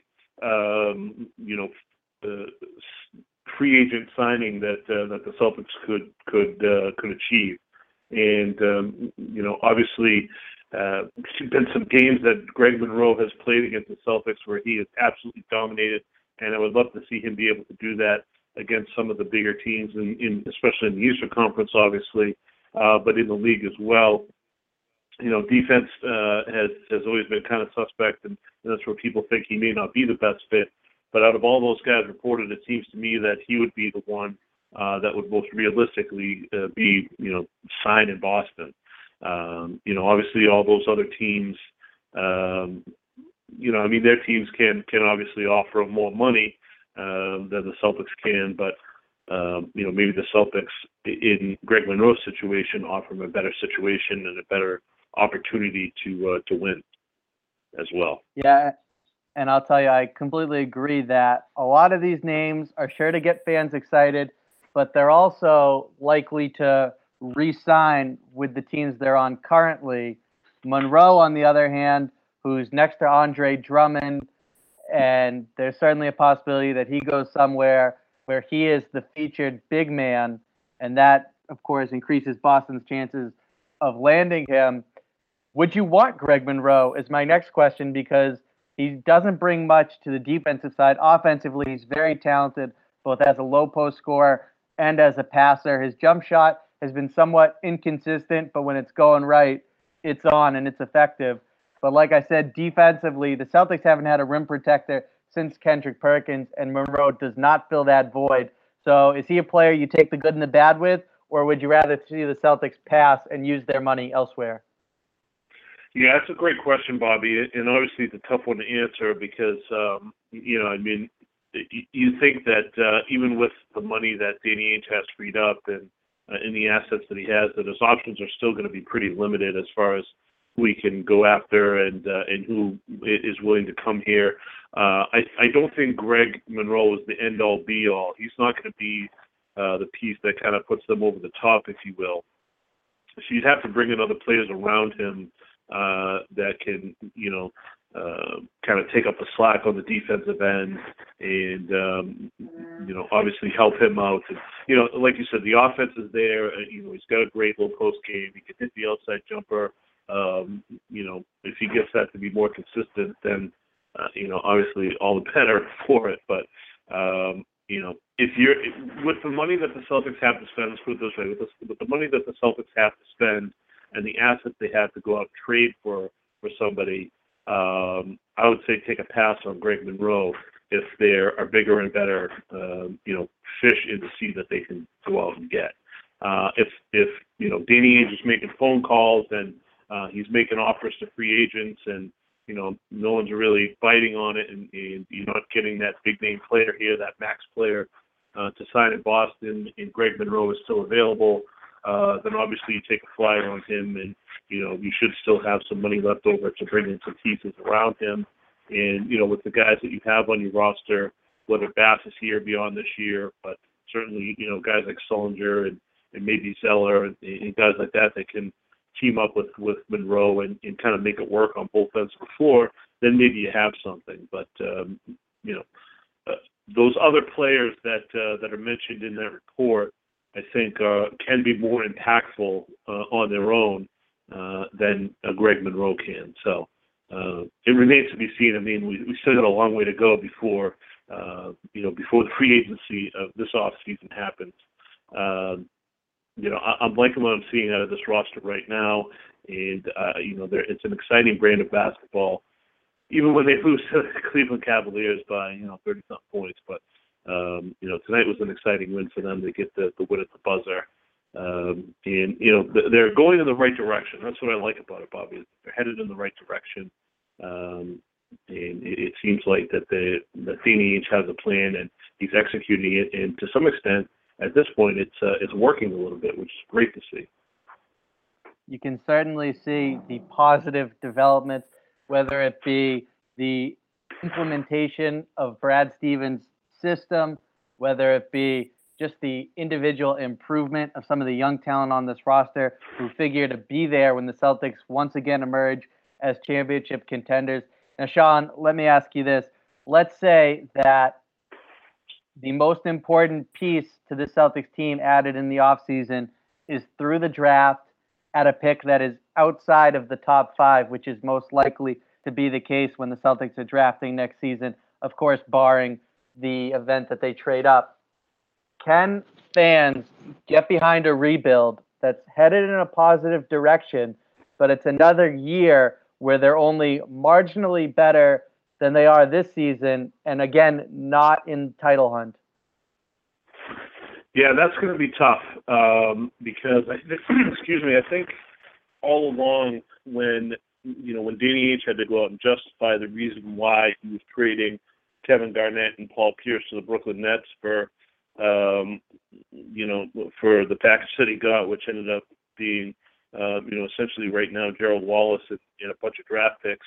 um, you know, uh, free agent signing that uh, that the Celtics could could uh, could achieve. And um, you know, obviously, uh, there's been some games that Greg Monroe has played against the Celtics where he has absolutely dominated, and I would love to see him be able to do that against some of the bigger teams, in, in especially in the Eastern Conference, obviously, uh, but in the league as well. You know, defense uh, has has always been kind of suspect, and, and that's where people think he may not be the best fit. But out of all those guys reported, it seems to me that he would be the one uh, that would most realistically uh, be, you know, signed in Boston. Um, you know, obviously all those other teams, um, you know, I mean, their teams can can obviously offer him more money um, than the Celtics can, but um, you know, maybe the Celtics in Greg Monroe's situation offer him a better situation and a better opportunity to uh, to win. as well. Yeah, and I'll tell you, I completely agree that a lot of these names are sure to get fans excited, but they're also likely to re-sign with the teams they're on currently. Monroe, on the other hand, who's next to Andre Drummond, and there's certainly a possibility that he goes somewhere where he is the featured big man, and that, of course, increases Boston's chances of landing him. Would you want Greg Monroe is my next question, because he doesn't bring much to the defensive side. Offensively, he's very talented, both as a low post scorer and as a passer. His jump shot has been somewhat inconsistent, but when it's going right, it's on and it's effective. But like I said, defensively, the Celtics haven't had a rim protector since Kendrick Perkins, and Monroe does not fill that void. So is he a player you take the good and the bad with, or would you rather see the Celtics pass and use their money elsewhere? Yeah, that's a great question, Bobby, and obviously it's a tough one to answer because, um, you know, I mean, you think that uh, even with the money that Danny Ainge has freed up and uh, in the assets that he has, that his options are still going to be pretty limited as far as who he can go after and uh, and who is willing to come here. Uh, I, I don't think Greg Monroe is the end-all, be-all. He's not going to be uh, the piece that kind of puts them over the top, if you will. So you'd have to bring in other players around him uh, that can, you know, uh, kind of take up the slack on the defensive end and, um, you know, obviously help him out. And, you know, like you said, the offense is there. Uh, you know, he's got a great low post game. He can hit the outside jumper. Um, you know, if he gets that to be more consistent, then, uh, you know, obviously all the better for it. But, um, you know, if you're with the money that the Celtics have to spend, let's put it this way, with the, with the money that the Celtics have to spend and the assets they have to go out and trade for for somebody, um, I would say take a pass on Greg Monroe if there are bigger and better, um, you know, fish in the sea that they can go out and get. Uh, if if you know Danny Ainge is making phone calls and uh, he's making offers to free agents and you know no one's really biting on it and, and you're not getting that big name player here, that max player uh, to sign in Boston, and Greg Monroe is still available. Uh, then obviously you take a flyer on him, and you know you should still have some money left over to bring in some pieces around him. And you know with the guys that you have on your roster, whether Bass is here beyond this year, but certainly you know guys like Sullinger and, and maybe Zeller and, and guys like that that can team up with with Monroe and, and kind of make it work on both ends of the floor, then maybe you have something. But um, you know uh, those other players that uh, that are mentioned in that report, I think uh, can be more impactful uh, on their own uh, than uh, Greg Monroe can. So uh, it remains to be seen. I mean, we, we still got a long way to go before uh, you know before the free agency of this off season happens. Uh, you know, I, I'm liking what I'm seeing out of this roster right now, and uh, you know, it's an exciting brand of basketball. Even when they lose to the Cleveland Cavaliers by you know thirty something points, but Um, you know, tonight was an exciting win for them to get the, the win at the buzzer. Um, and, you know, they're going in the right direction. That's what I like about it, Bobby. They're headed in the right direction. Um, and it, it seems like that the, the Danny Ainge has a plan and he's executing it. And to some extent, at this point, it's, uh, it's working a little bit, which is great to see. You can certainly see the positive developments, whether it be the implementation of Brad Stevens' system, whether it be just the individual improvement of some of the young talent on this roster who figure to be there when the Celtics once again emerge as championship contenders. Now, Sean, let me ask you this. Let's say that the most important piece to the Celtics team added in the offseason is through the draft at a pick that is outside of the top five, which is most likely to be the case when the Celtics are drafting next season, of course, barring the event that they trade up. Can fans get behind a rebuild that's headed in a positive direction, but it's another year where they're only marginally better than they are this season, and again, not in title hunt? Yeah, that's going to be tough um, because, I think, excuse me, I think all along when, you know, when Danny Ainge had to go out and justify the reason why he was trading Kevin Garnett and Paul Pierce to the Brooklyn Nets for, um, you know, for the package that he got, which ended up being, uh, you know, essentially right now Gerald Wallace and, and a bunch of draft picks.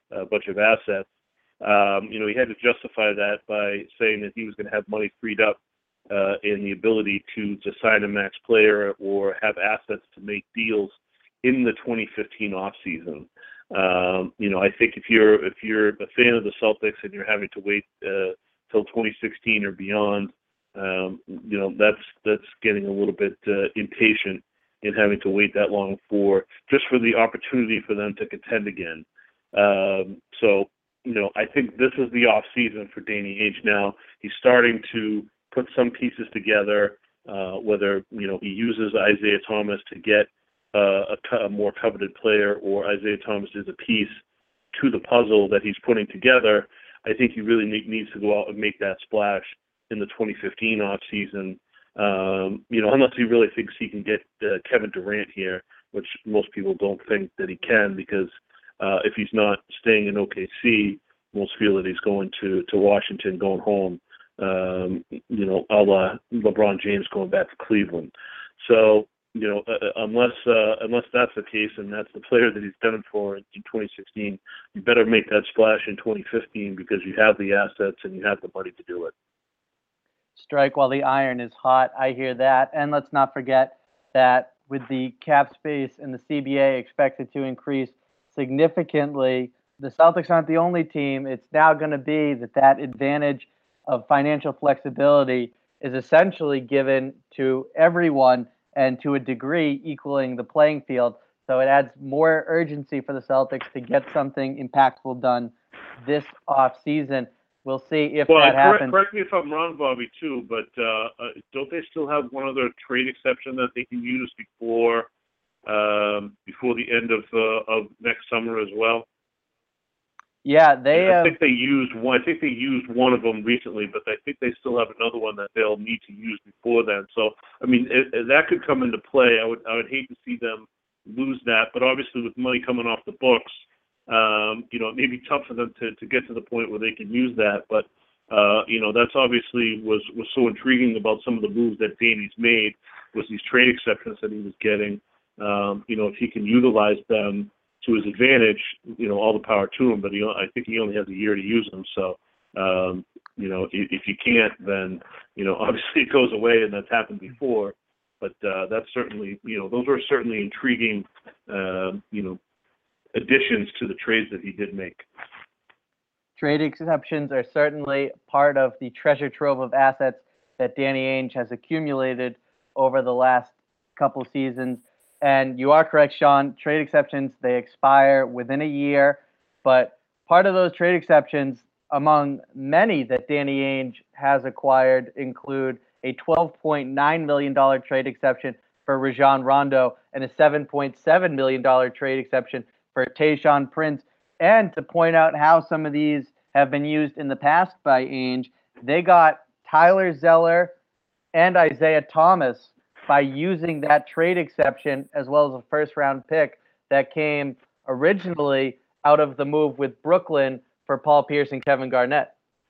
a bunch of assets. Um, you know, he had to justify that by saying that he was going to have money freed up uh, and the ability to, to sign a max player or have assets to make deals in the twenty fifteen offseason. Um, you know, I think if you're if you're a fan of the Celtics and you're having to wait uh, till twenty sixteen or beyond, um, you know, that's that's getting a little bit uh, impatient in having to wait that long for just for the opportunity for them to contend again. Um, so, you know, I think this is the off season for Danny Ainge now. He's starting to put some pieces together, uh, whether, you know, he uses Isaiah Thomas to get uh, a, a more coveted player or Isaiah Thomas is a piece to the puzzle that he's putting together. I think he really need, needs to go out and make that splash in the twenty fifteen off season. Um, you know, unless he really thinks he can get uh, Kevin Durant here, which most people don't think that he can, because uh, if he's not staying in O K C, most feel that he's going to, to Washington, going home, um, you know, a la LeBron James going back to Cleveland. So, you know, uh, unless uh, unless that's the case and that's the player that he's done it for in, in twenty sixteen, you better make that splash in twenty fifteen because you have the assets and you have the money to do it. Strike while the iron is hot. I hear that. And let's not forget that with the cap space and the C B A expected to increase significantly, the Celtics aren't the only team. It's now going to be that that advantage of financial flexibility is essentially given to everyone and to a degree equaling the playing field. So it adds more urgency for the Celtics to get something impactful done this offseason. We'll see if well, that correct, happens. Correct me if I'm wrong, Bobby, too, but uh, uh, don't they still have one other trade exception that they can use before um, before the end of uh, of next summer as well? Yeah, they. I have, think they used one. I think they used one of them recently, but I think they still have another one that they'll need to use before then. So, I mean, it, it, that could come into play. I would I would hate to see them lose that, but obviously with money coming off the books, um, you know, it may be tough for them to, to get to the point where they can use that. But uh, you know, that's obviously was was so intriguing about some of the moves that Danny's made was these trade exceptions that he was getting. Um, you know, if he can utilize them to his advantage, you know, all the power to him, but he, I think he only has a year to use them. So, um, you know, if, if you can't, then, you know, obviously it goes away, and that's happened before. But uh, that's certainly, you know, those are certainly intriguing, uh, you know, additions to the trades that he did make. Trade exceptions are certainly part of the treasure trove of assets that Danny Ainge has accumulated over the last couple seasons. And you are correct, Sean. Trade exceptions, they expire within a year. But part of those trade exceptions, among many that Danny Ainge has acquired, include a twelve point nine million dollars trade exception for Rajon Rondo and a seven point seven million dollars trade exception for Tayshaun Prince. And to point out how some of these have been used in the past by Ainge, they got Tyler Zeller and Isaiah Thomas by using that trade exception, as well as a first-round pick that came originally out of the move with Brooklyn for Paul Pierce and Kevin Garnett.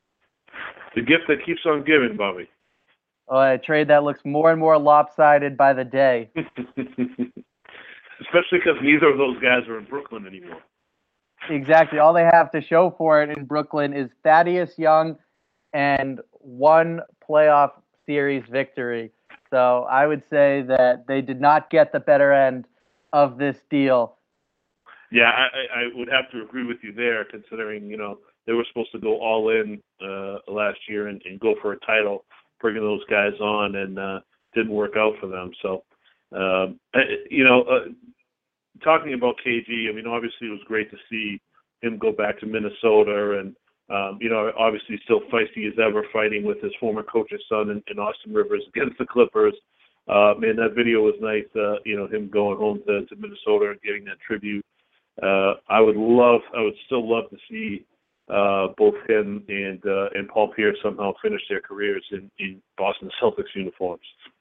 The gift that keeps on giving, Bobby. Oh, a trade that looks more and more lopsided by the day. Especially because neither of those guys are in Brooklyn anymore. Exactly. All they have to show for it in Brooklyn is Thaddeus Young and one playoff series victory. So I would say that they did not get the better end of this deal. Yeah, I, I would have to agree with you there, considering, you know, they were supposed to go all in uh, last year and, and go for a title, bringing those guys on, and uh, didn't work out for them. So, um, you know, uh, talking about K G, I mean, obviously it was great to see him go back to Minnesota, and Um, you know, obviously still feisty as ever, fighting with his former coach's son in, in Austin Rivers against the Clippers. Uh, man, that video was nice, uh, you know, him going home to, to Minnesota and getting that tribute. Uh, I would love, I would still love to see uh, both him and uh, and Paul Pierce somehow finish their careers in, in Boston Celtics uniforms.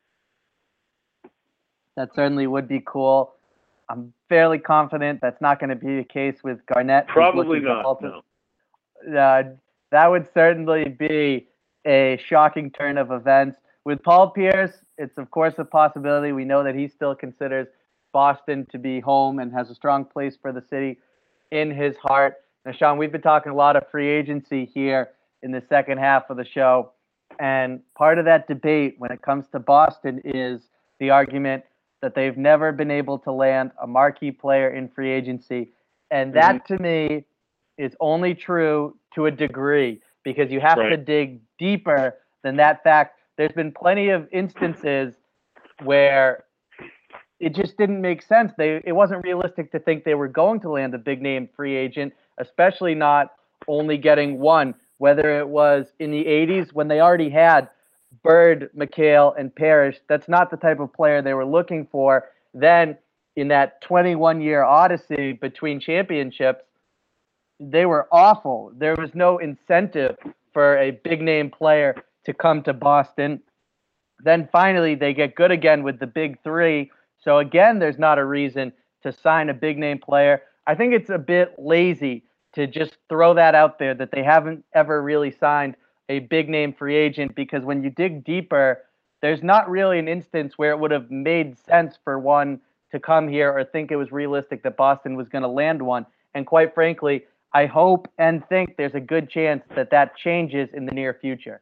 That certainly would be cool. I'm fairly confident that's not going to be the case with Garnett. Probably not, no. Uh, that would certainly be a shocking turn of events. With Paul Pierce, it's of course a possibility. We know that he still considers Boston to be home and has a strong place for the city in his heart. Now, Sean, we've been talking a lot of free agency here in the second half of the show. And part of that debate when it comes to Boston is the argument that they've never been able to land a marquee player in free agency. And that, mm-hmm. to me, is only true to a degree, because you have right. to dig deeper than that fact. There's been plenty of instances where it just didn't make sense. They It wasn't realistic to think they were going to land a big-name free agent, especially not only getting one, whether it was in the eighties when they already had Bird, McHale, and Parrish. That's not the type of player they were looking for. Then in that twenty-one-year odyssey between championships, they were awful. There was no incentive for a big-name player to come to Boston. Then finally they get good again with the big three. So again, there's not a reason to sign a big-name player. I think it's a bit lazy to just throw that out there, that they haven't ever really signed a big-name free agent, because when you dig deeper, there's not really an instance where it would have made sense for one to come here or think it was realistic that Boston was going to land one. And quite frankly, I hope and think there's a good chance that that changes in the near future.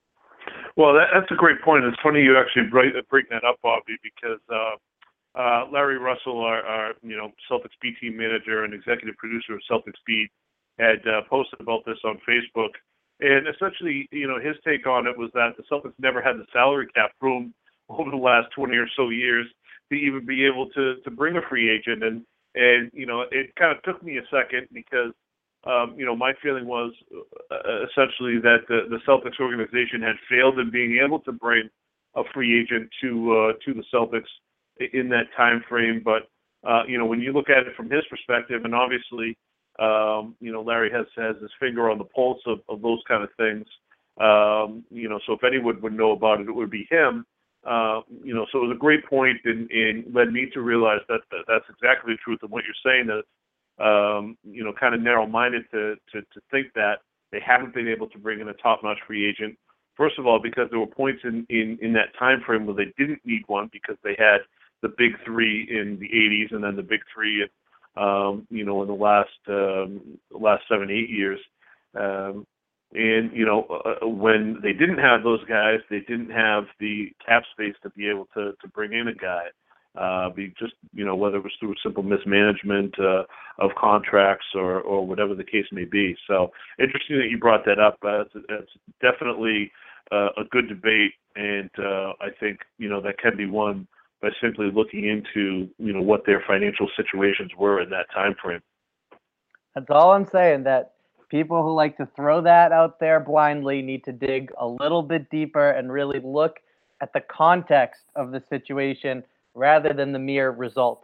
Well, that, that's a great point. It's funny you actually bring, bring that up, Bobby, because uh, uh, Larry Russell, our, our you know Celtics B team manager and executive producer of Celtics Beat, had uh, posted about this on Facebook. And essentially, you know, his take on it was that the Celtics never had the salary cap room over the last twenty or so years to even be able to to bring a free agent. And, and you know, it kind of took me a second because, um, you know, my feeling was uh, essentially that the, the Celtics organization had failed in being able to bring a free agent to uh, to the Celtics in that time frame. But, uh, you know, when you look at it from his perspective, and obviously, Um, you know, Larry has has his finger on the pulse of, of those kind of things. Um, you know, so if anyone would know about it, it would be him. Uh, you know, so it was a great point and, and led me to realize that, that that's exactly the truth of what you're saying. That um, you know, kind of narrow-minded to, to to think that they haven't been able to bring in a top-notch free agent. First of all, because there were points in, in, in that time frame where they didn't need one because they had the big three in the eighties and then the big three in Um, you know, in the last um, last seven, eight years, um, and you know, uh, when they didn't have those guys, they didn't have the cap space to be able to to bring in a guy. Uh, be just you know, whether it was through simple mismanagement uh, of contracts or or whatever the case may be. So interesting that you brought that up. Uh, it's, it's definitely uh, a good debate, and uh, I think you know that can be won by simply looking into, you know, what their financial situations were in that time frame. That's all I'm saying, that people who like to throw that out there blindly need to dig a little bit deeper and really look at the context of the situation rather than the mere result.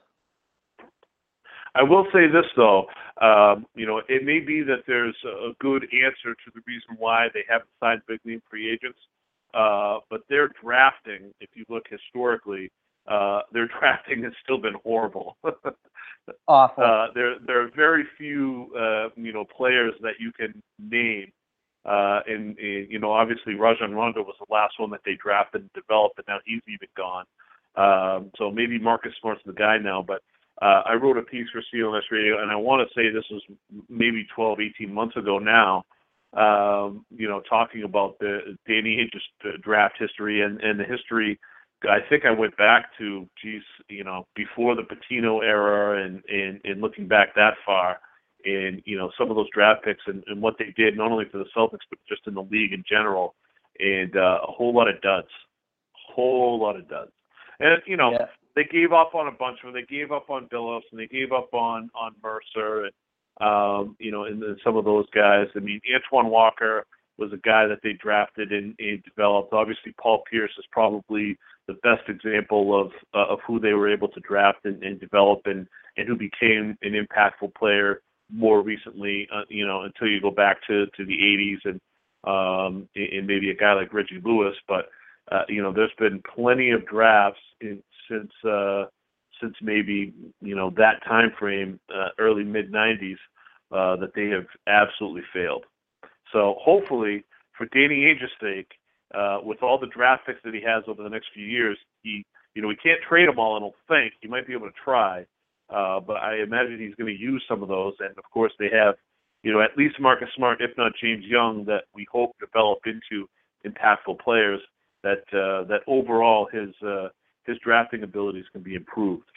I will say this, though. Um, you know, it may be that there's a good answer to the reason why they haven't signed big-name free agents, uh, but their drafting, if you look historically, Uh, their drafting has still been horrible. Awful. Uh, there, there are very few, uh, you know, players that you can name. Uh, and, and, you know, obviously Rajon Rondo was the last one that they drafted and developed, but now he's even gone. Um, so maybe Marcus Smart's the guy now. But uh, I wrote a piece for C L N S Radio, and I want to say this was maybe twelve, eighteen months ago now, um, you know, talking about the Danny Ainge's draft history and, and the history. I think I went back to, geez, you know, before the Patino era and, and, and looking back that far and, you know, some of those draft picks and, and what they did, not only for the Celtics, but just in the league in general. And uh, a whole lot of duds, a whole lot of duds. And, you know, yeah. they gave up on a bunch of them. They gave up on Billups and they gave up on, on Mercer and, um, you know, and then some of those guys. I mean, Antoine Walker was a guy that they drafted and, and developed. Obviously, Paul Pierce is probably the best example of uh, of who they were able to draft and, and develop and, and who became an impactful player more recently, uh, you know, until you go back to, to the eighties and um, and maybe a guy like Reggie Lewis. But, uh, you know, there's been plenty of drafts in, since uh, since maybe, you know, that time frame, uh, early mid-nineties, uh, that they have absolutely failed. So hopefully, for Danny Ainge's sake, uh, with all the draft picks that he has over the next few years, he, you know, he can't trade them all, I don't think. He might be able to try, uh, but I imagine he's going to use some of those. And, of course, they have, you know, at least Marcus Smart, if not James Young, that we hope develop into impactful players. That uh, that overall his uh, his drafting abilities can be improved.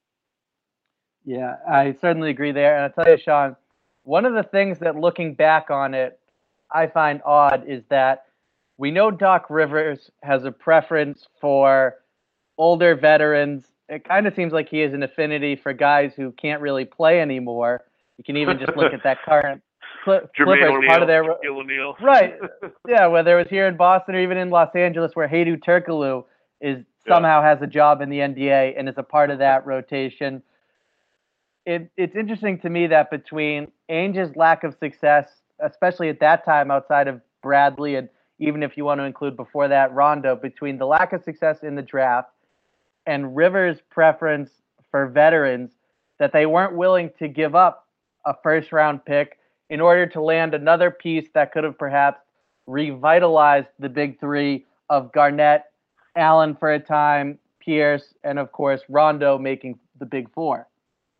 Yeah, I certainly agree there. And I'll tell you, Sean, one of the things that looking back on it, I find odd is that we know Doc Rivers has a preference for older veterans. It kind of seems like he has an affinity for guys who can't really play anymore. You can even just look at that current Cl- Clippers, O'Neal, part of their O'Neal. Right. Yeah, whether it was here in Boston or even in Los Angeles, where Hedo Turkoglu is somehow yeah. has a job in the N B A and is a part of that rotation. It, it's interesting to me that between Ainge's lack of success, especially at that time outside of Bradley, and even if you want to include before that Rondo, between the lack of success in the draft and Rivers' preference for veterans, that they weren't willing to give up a first-round pick in order to land another piece that could have perhaps revitalized the big three of Garnett, Allen for a time, Pierce, and of course Rondo making the big four.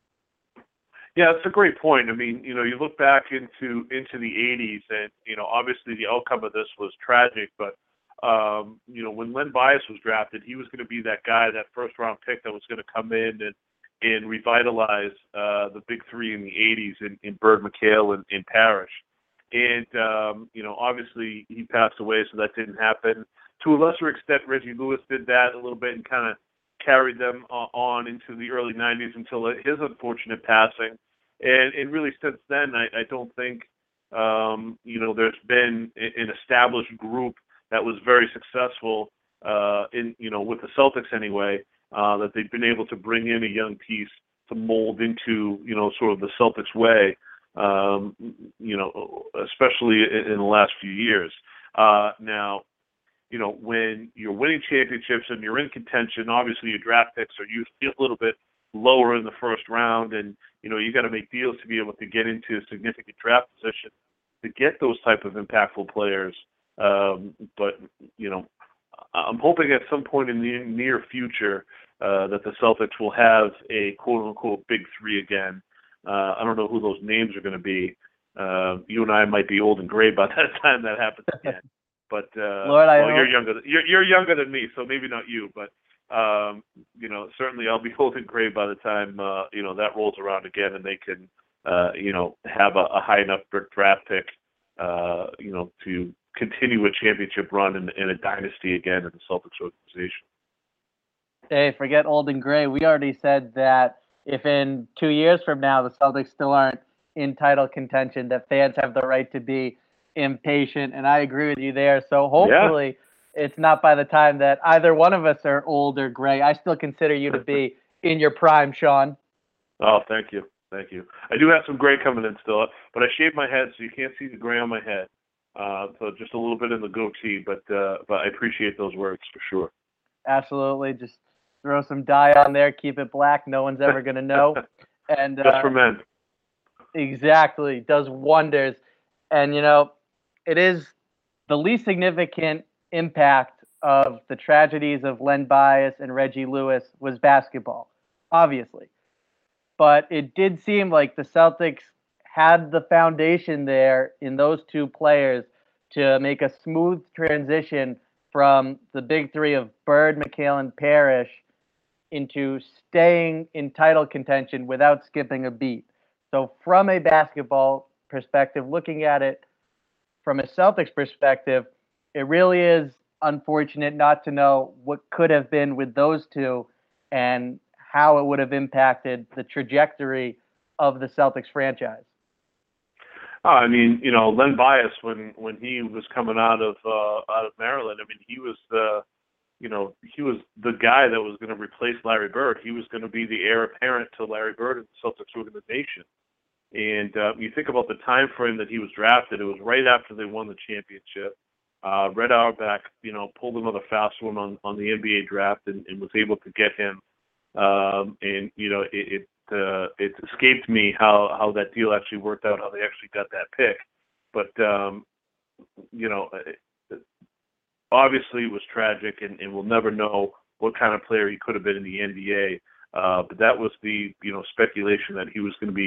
Yeah, it's a great point. I mean, you know, you look back into into the eighties, and you know, obviously the outcome of this was tragic. But um, you know, when Len Bias was drafted, he was going to be that guy, that first round pick that was going to come in and and revitalize uh, the big three in the eighties in, in Bird, McHale, and, and Parrish. And um, you know, obviously he passed away, so that didn't happen. To a lesser extent, Reggie Lewis did that a little bit and kind of carried them uh, on into the early nineties until his unfortunate passing. And, and really since then, I, I don't think, um, you know, there's been an established group that was very successful uh, in, you know, with the Celtics anyway, uh, that they've been able to bring in a young piece to mold into, you know, sort of the Celtics way, um, you know, especially in, in the last few years. Uh, now, you know, when you're winning championships and you're in contention, obviously your draft picks are usually a little bit lower in the first round, and you know you got to make deals to be able to get into a significant draft position to get those type of impactful players. Um, but you know, I'm hoping at some point in the near future uh, that the Celtics will have a quote unquote big three again. Uh, I don't know who those names are going to be. Uh, you and I might be old and gray by that time that happens again. But uh, Lord, I well, hope. you're younger. Than, you're you're younger than me, so maybe not you, but. Um, you know, certainly I'll be old and gray by the time, uh, you know, that rolls around again and they can, uh, you know, have a, a high enough draft pick, uh, you know, to continue a championship run in, in a dynasty again in the Celtics organization. Hey, forget old and gray. We already said that if in two years from now the Celtics still aren't in title contention, that fans have the right to be impatient. And I agree with you there. So hopefully... Yeah. It's not by the time that either one of us are old or gray. I still consider you to be in your prime, Sean. Oh, thank you. Thank you. I do have some gray coming in still, but I shaved my head so you can't see the gray on my head. Uh, so just a little bit in the goatee, but uh, but I appreciate those words for sure. Absolutely. Just throw some dye on there, keep it black. No one's ever going to know. And Just uh, for men. Exactly. Does wonders. And, you know, it is the least significant impact of the tragedies of Len Bias and Reggie Lewis was basketball, obviously. But it did seem like the Celtics had the foundation there in those two players to make a smooth transition from the big three of Bird, McHale, and Parrish into staying in title contention without skipping a beat. So from a basketball perspective, looking at it from a Celtics perspective, it really is unfortunate not to know what could have been with those two and how it would have impacted the trajectory of the Celtics franchise. Oh, I mean, you know, Len Bias, when, when he was coming out of uh, out of Maryland, I mean, he was the, you know, he was the guy that was going to replace Larry Bird. He was going to be the heir apparent to Larry Bird and the Celtics organization. And uh, you think about the time frame that he was drafted, it was right after they won the championship. Uh, Red Auerbach, you know, pulled another fast one on, on the N B A draft and, and was able to get him. Um, and, you know, it it, uh, it escaped me how, how that deal actually worked out, how they actually got that pick. But, um, you know, it, obviously it was tragic, and, and we'll never know what kind of player he could have been in the N B A. Uh, but that was the, you know, speculation that he was going to be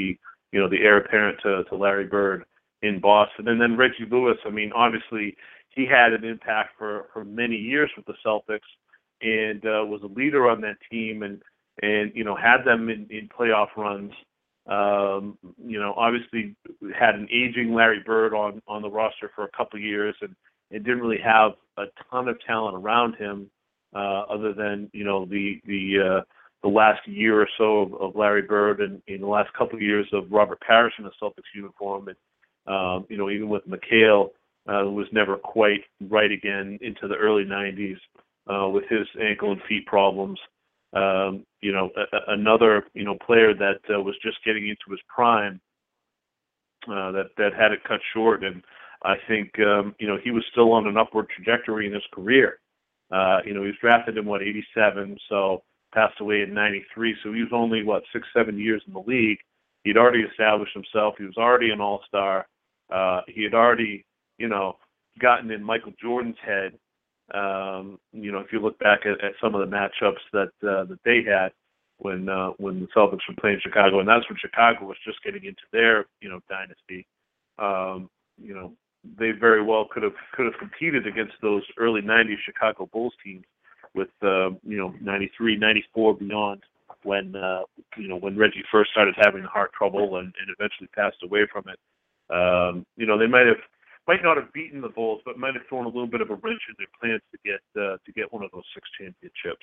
you know, the heir apparent to, to Larry Bird in Boston. And then Reggie Lewis, I mean, obviously he had an impact for, for many years with the Celtics and uh, was a leader on that team and, and you know, had them in, in playoff runs. Um, you know, obviously had an aging Larry Bird on, on the roster for a couple of years and, and didn't really have a ton of talent around him uh, other than, you know, the the uh, the last year or so of, of Larry Bird and in the last couple of years of Robert Parrish in the Celtics uniform. And, um, you know, even with McHale, uh, who was never quite right again into the early nineties uh, with his ankle and feet problems. Um, you know, a, a, another, you know, player that uh, was just getting into his prime uh, that, that had it cut short. And I think, um, you know, he was still on an upward trajectory in his career. Uh, you know, he was drafted in, what, eighty-seven, so passed away in ninety-three. So he was only, what, six, seven years in the league. He'd already established himself. He was already an all-star. Uh, he had already, you know, gotten in Michael Jordan's head. Um, you know, if you look back at, at some of the matchups that uh, that they had when uh, when the Celtics were playing Chicago, and that's when Chicago was just getting into their, you know, dynasty. Um, you know, they very well could have could have competed against those early nineties Chicago Bulls teams with uh, you know, ninety-three, ninety-four beyond when uh, you know, when Reggie first started having heart trouble and, and eventually passed away from it. Um, you know, they might have might not have beaten the Bulls, but might have thrown a little bit of a wrench in their plans to get uh, to get one of those six championships.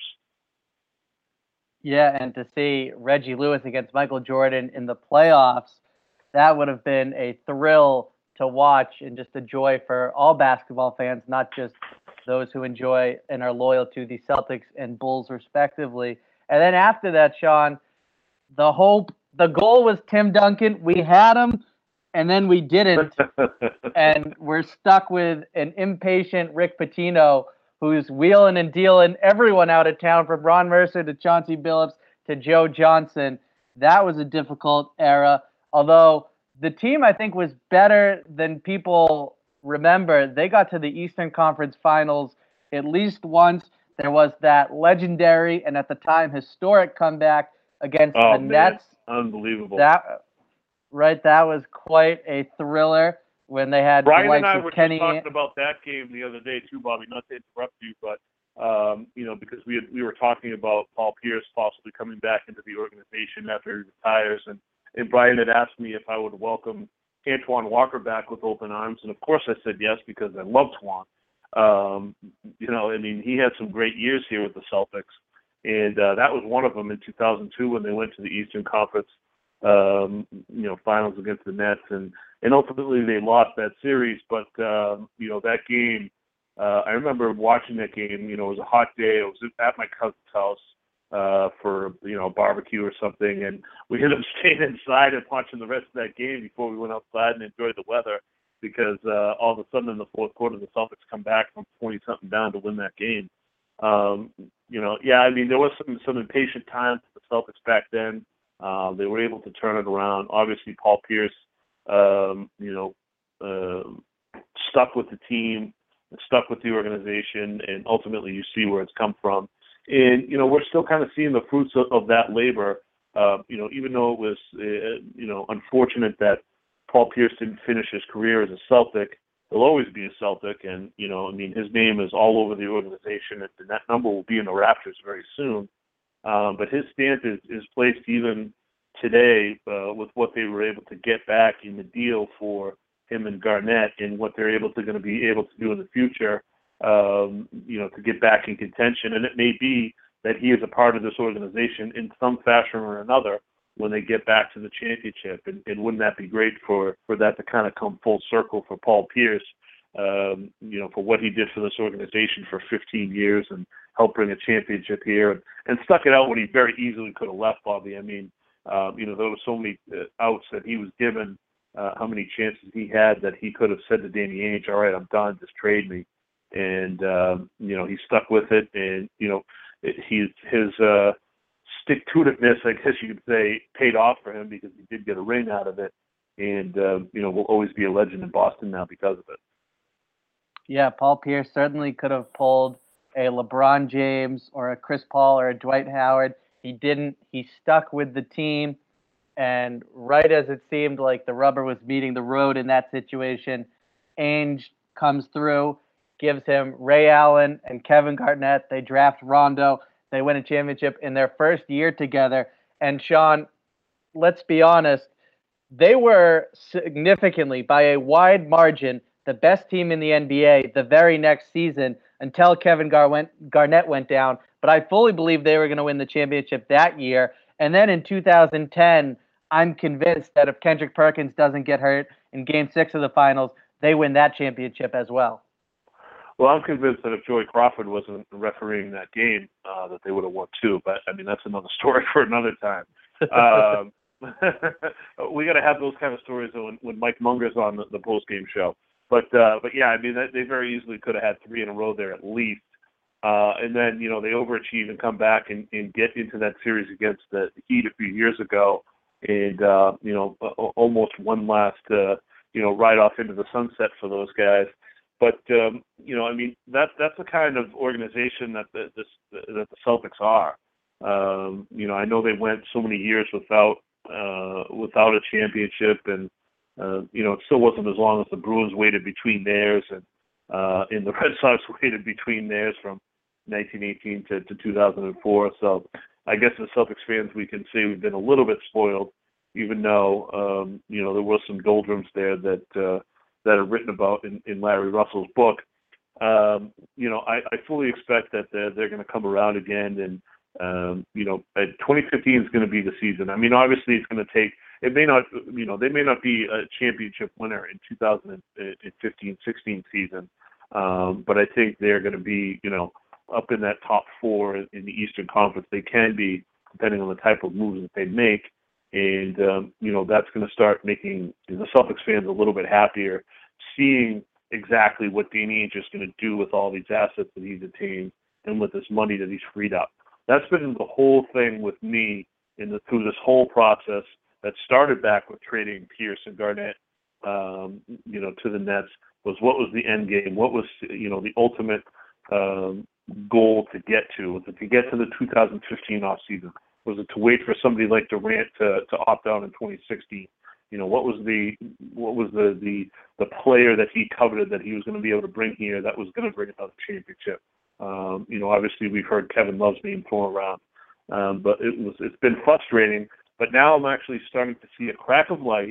Yeah, and to see Reggie Lewis against Michael Jordan in the playoffs, that would have been a thrill to watch and just a joy for all basketball fans, not just those who enjoy and are loyal to the Celtics and Bulls respectively. And then after that, Sean, the hope, the goal was Tim Duncan. We had him, and then we didn't. And we're stuck with an impatient Rick Pitino who's wheeling and dealing everyone out of town, from Ron Mercer to Chauncey Billups to Joe Johnson. That was a difficult era, although the team, I think, was better than people remember. They got to the Eastern Conference Finals at least once. There was that legendary and at the time historic comeback against oh, the man. Nets. Unbelievable. That, right, that was quite a thriller when they had Brian the likes and I of were Kenny. just talking about that game the other day too, Bobby. Not to interrupt you, but um, you know, because we had, we were talking about Paul Pierce possibly coming back into the organization after he retires, and and Brian had asked me if I would welcome Antoine Walker back with open arms, and of course I said yes because I love Twan. Um, you know, I mean, he had some great years here with the Celtics, and uh, that was one of them in two thousand two when they went to the Eastern Conference, um, you know, finals against the Nets, and and ultimately they lost that series. But um, you know, that game, uh, I remember watching that game. You know, it was a hot day. It was at my cousin's house uh, for, you know, a barbecue or something, and we ended up staying inside and watching the rest of that game before we went outside and enjoyed the weather. Because uh, all of a sudden in the fourth quarter, the Celtics come back from twenty something down to win that game. Um, you know, yeah, I mean, there was some some impatient time for the Celtics back then. Uh, they were able to turn it around. Obviously, Paul Pierce, um, you know, uh, stuck with the team, stuck with the organization, and ultimately you see where it's come from. And, you know, we're still kind of seeing the fruits of, of that labor, uh, you know, even though it was, uh, you know, unfortunate that Paul Pierce didn't finish his career as a Celtic. He'll always be a Celtic, and, you know, I mean, his name is all over the organization, and that number will be in the rafters very soon. Um, but his stamp is, is placed even today uh, with what they were able to get back in the deal for him and Garnett, and what they're able to going to be able to do in the future, um, you know, to get back in contention. And it may be that he is a part of this organization in some fashion or another when they get back to the championship. And, and wouldn't that be great for, for that to kind of come full circle for Paul Pierce, um, you know, for what he did for this organization for fifteen years and helped bring a championship here, and, and stuck it out when he very easily could have left, Bobby. I mean, um, you know, there were so many uh, outs that he was given, uh, how many chances he had that he could have said to Danny Ainge, all right, I'm done, just trade me. And, um, you know, he stuck with it, and, you know, it, he's, his, uh, stick-to-itiveness, I guess you could say, paid off for him because he did get a ring out of it, and uh, you know, will always be a legend in Boston now because of it. Yeah, Paul Pierce certainly could have pulled a LeBron James or a Chris Paul or a Dwight Howard. He didn't. He stuck with the team, And right as it seemed like the rubber was meeting the road in that situation, Ainge comes through, gives him Ray Allen and Kevin Garnett. They draft Rondo. They win a championship in their first year together. And Sean, let's be honest, they were significantly, by a wide margin, the best team in the N B A the very next season until Kevin Gar- went, Garnett went down. But I fully believe they were going to win the championship that year. And then in two thousand ten, I'm convinced that if Kendrick Perkins doesn't get hurt in Game Six of the Finals, they win that championship as well. Well, I'm convinced that if Joey Crawford wasn't refereeing that game, uh, that they would have won too. But I mean, that's another story for another time. Um, we got to have those kind of stories when, when Mike Munger's on the, the post game show. But uh, but yeah, I mean, they very easily could have had three in a row there at least. Uh, and then you know they overachieve and come back and, and get into that series against the Heat a few years ago, and uh, you know almost one last uh, you know ride off into the sunset for those guys. But um, you know, I mean, that that's the kind of organization that the this, that the Celtics are. Um, you know, I know they went so many years without uh, without a championship, and uh, you know, it still wasn't as long as the Bruins waited between theirs, and uh, and the Red Sox waited between theirs from nineteen eighteen to, to two thousand four. So I guess as Celtics fans, we can say we've been a little bit spoiled, even though um, you know there was some doldrums there that. Uh, that are written about in, in Larry Russell's book. Um, you know, I, I fully expect that they're, they're going to come around again. And, um, you know, twenty fifteen is going to be the season. I mean, obviously it's going to take, it may not, you know, they may not be a championship winner in two thousand fifteen sixteen season. Um, but I think they're going to be, you know, up in that top four in, in the Eastern Conference. They can be, depending on the type of moves that they make. And, um, you know, that's going to start making the Celtics fans a little bit happier, seeing exactly what Danny Ainge is going to do with all these assets that he's attained and with this money that he's freed up. That's been the whole thing with me in the, through this whole process that started back with trading Pierce and Garnett, um, you know, to the Nets, was what was the end game? What was, you know, the ultimate um, goal to get to? Was it to get to the two thousand fifteen offseason? Was it to wait for somebody like Durant to, to opt out in twenty sixteen? You know, what was the what was the, the the player that he coveted that he was going to be able to bring here that was going to bring about the championship? Um, you know, obviously we've heard Kevin Love's name thrown around, um, but it was it's been frustrating. But now I'm actually starting to see a crack of light.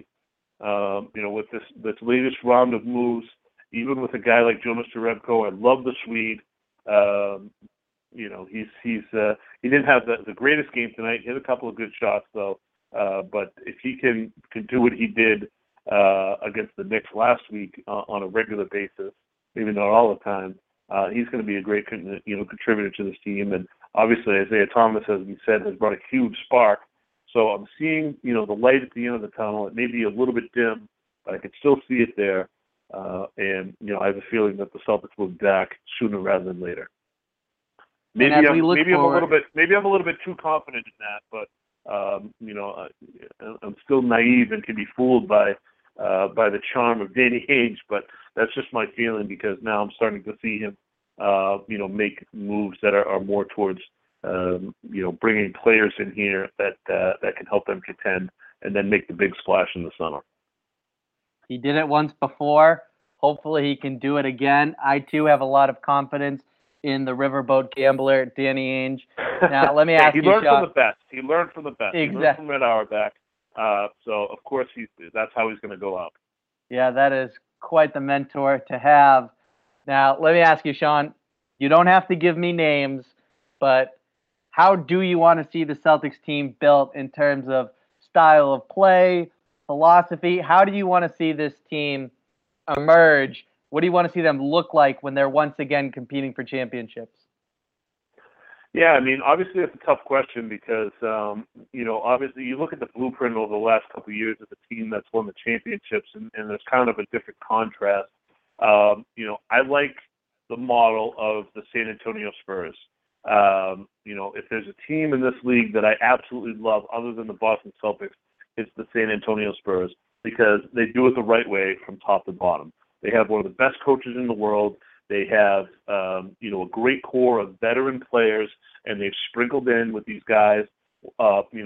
Um, you know, with this this latest round of moves, even with a guy like Jonas Jerebko, I love the Swede. Um, You know, he's he's uh, he didn't have the, the greatest game tonight. He hit a couple of good shots though. Uh, but if he can can do what he did uh, against the Knicks last week uh, on a regular basis, maybe not all the time, uh, he's going to be a great you know contributor to this team. And obviously Isaiah Thomas, as we said, has brought a huge spark. So I'm seeing you know the light at the end of the tunnel. It may be a little bit dim, but I can still see it there. Uh, and you know I have a feeling that the Celtics will be back sooner rather than later. Maybe I'm, maybe I'm a little bit maybe I'm a little bit too confident in that, but um, you know I, I'm still naive and can be fooled by uh, by the charm of Danny Ainge. But that's just my feeling because now I'm starting to see him, uh, you know, make moves that are, are more towards um, you know bringing players in here that uh, that can help them contend and then make the big splash in the summer. He did it once before. Hopefully, he can do it again. I too have a lot of confidence in the riverboat gambler, Danny Ainge. Now, let me ask yeah, he you, learned Sean. from the best. He learned from the best. Exactly. He learned from Red Auerbach. Uh, so, of course, he's, that's how he's going to go out. Yeah, that is quite the mentor to have. Now, let me ask you, Sean. You don't have to give me names, but how do you want to see the Celtics team built in terms of style of play, philosophy? How do you want to see this team emerge? What do you want to see them look like when they're once again competing for championships? Yeah, I mean, obviously it's a tough question because, um, you know, obviously you look at the blueprint over the last couple of years of the team that's won the championships, and, and there's kind of a different contrast. Um, you know, I like the model of the San Antonio Spurs. Um, you know, if there's a team in this league that I absolutely love other than the Boston Celtics, it's the San Antonio Spurs because they do it the right way from top to bottom. They have one of the best coaches in the world. They have, um, you know, a great core of veteran players, and they've sprinkled in with these guys, uh, you know,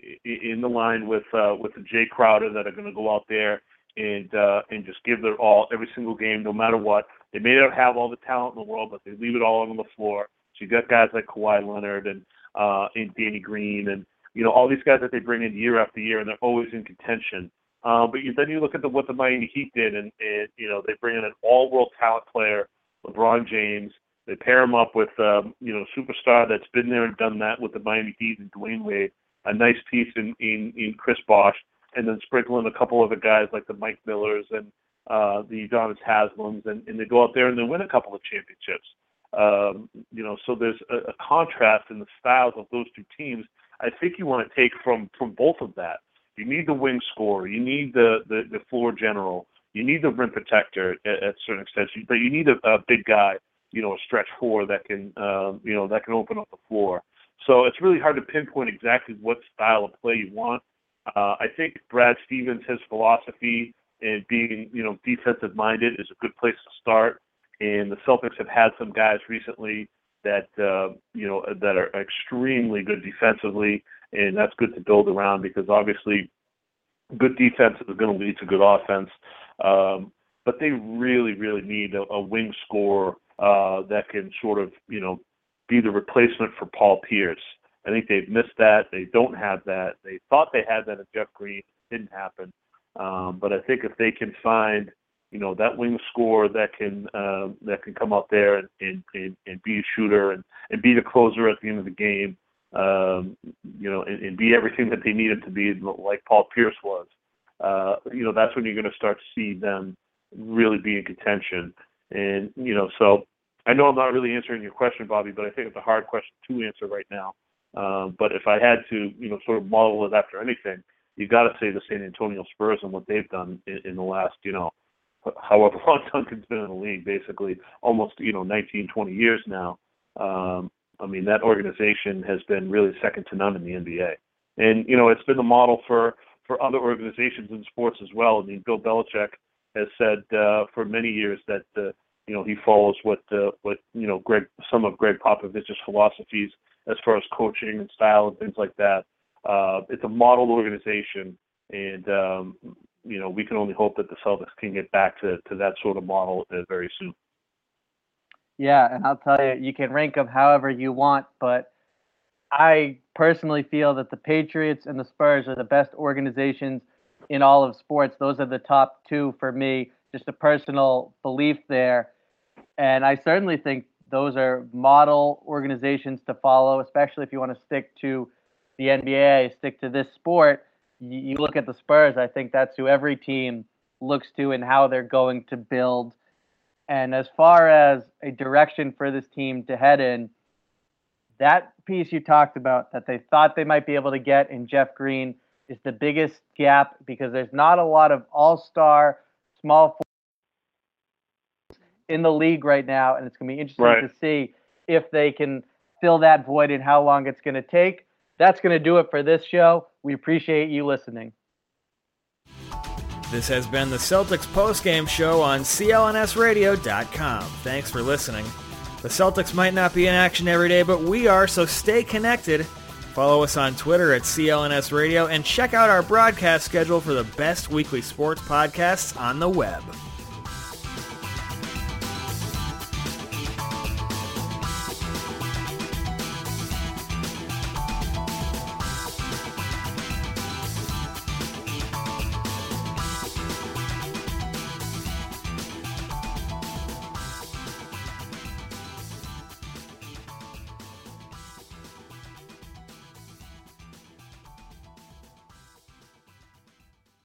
in the line with uh, with the Jay Crowder that are going to go out there and uh, and just give their all every single game, no matter what. They may not have all the talent in the world, but they leave it all on the floor. So you got guys like Kawhi Leonard and uh, and Danny Green and you know all these guys that they bring in year after year, and they're always in contention. Uh, but you, then you look at the, what the Miami Heat did, and, and you know they bring in an all-world talent player, LeBron James. They pair him up with um, you know a superstar that's been there and done that with the Miami Heat and Dwayne Wade. A nice piece in, in, in Chris Bosh, and then sprinkle in a couple other guys like the Mike Millers and uh, the Udonis Haslams, and, and they go out there and they win a couple of championships. Um, you know, so there's a, a contrast in the styles of those two teams. I think you want to take from from both of that. You need the wing scorer, you need the, the, the floor general, you need the rim protector at, at certain extent, but you need a, a big guy, you know, a stretch four that can, uh, you know, that can open up the floor. So it's really hard to pinpoint exactly what style of play you want. Uh, I think Brad Stevens, his philosophy and being, you know, defensive-minded is a good place to start. And the Celtics have had some guys recently that, uh, you know, that are extremely good defensively, and that's good to build around because obviously good defense is going to lead to good offense. Um, but they really, really need a, a wing scorer uh, that can sort of, you know, be the replacement for Paul Pierce. I think they've missed that. They don't have that. They thought they had that at Jeff Green. It didn't happen. Um, but I think if they can find, you know, that wing scorer that can uh, that can come out there and, and, and, and be a shooter and, and be the closer at the end of the game, um, you know, and, and be everything that they need him to be, like Paul Pierce was, uh, you know, that's when you're going to start to see them really be in contention. And, you know, so I know I'm not really answering your question, Bobby, but I think it's a hard question to answer right now. Um, but if I had to, you know, sort of model it after anything, you got to say the San Antonio Spurs and what they've done in, in the last, you know, however long Duncan's been in the league, basically almost, you know, nineteen, twenty years now. Um, I mean, that organization has been really second to none in the N B A. And, you know, it's been the model for, for other organizations in sports as well. I mean, Bill Belichick has said uh, for many years that, uh, you know, he follows what, uh, what you know, Greg, some of Greg Popovich's philosophies as far as coaching and style and things like that. Uh, it's a model organization, and, um, you know, we can only hope that the Celtics can get back to, to that sort of model uh, very soon. Yeah, and I'll tell you, you can rank them however you want, but I personally feel that the Patriots and the Spurs are the best organizations in all of sports. Those are the top two for me, just a personal belief there. And I certainly think those are model organizations to follow, especially if you want to stick to the N B A, stick to this sport. You look at the Spurs, I think that's who every team looks to and how they're going to build. And as far as a direction for this team to head in, that piece you talked about that they thought they might be able to get in Jeff Green is the biggest gap because there's not a lot of all-star small in the league right now, and it's going to be interesting right. to see if they can fill that void and how long it's going to take. That's going to do it for this show. We appreciate you listening. This has been the Celtics postgame show on C L N S radio dot com. Thanks for listening. The Celtics might not be in action every day, but we are, so stay connected. Follow us on Twitter at C L N S Radio and check out our broadcast schedule for the best weekly sports podcasts on the web.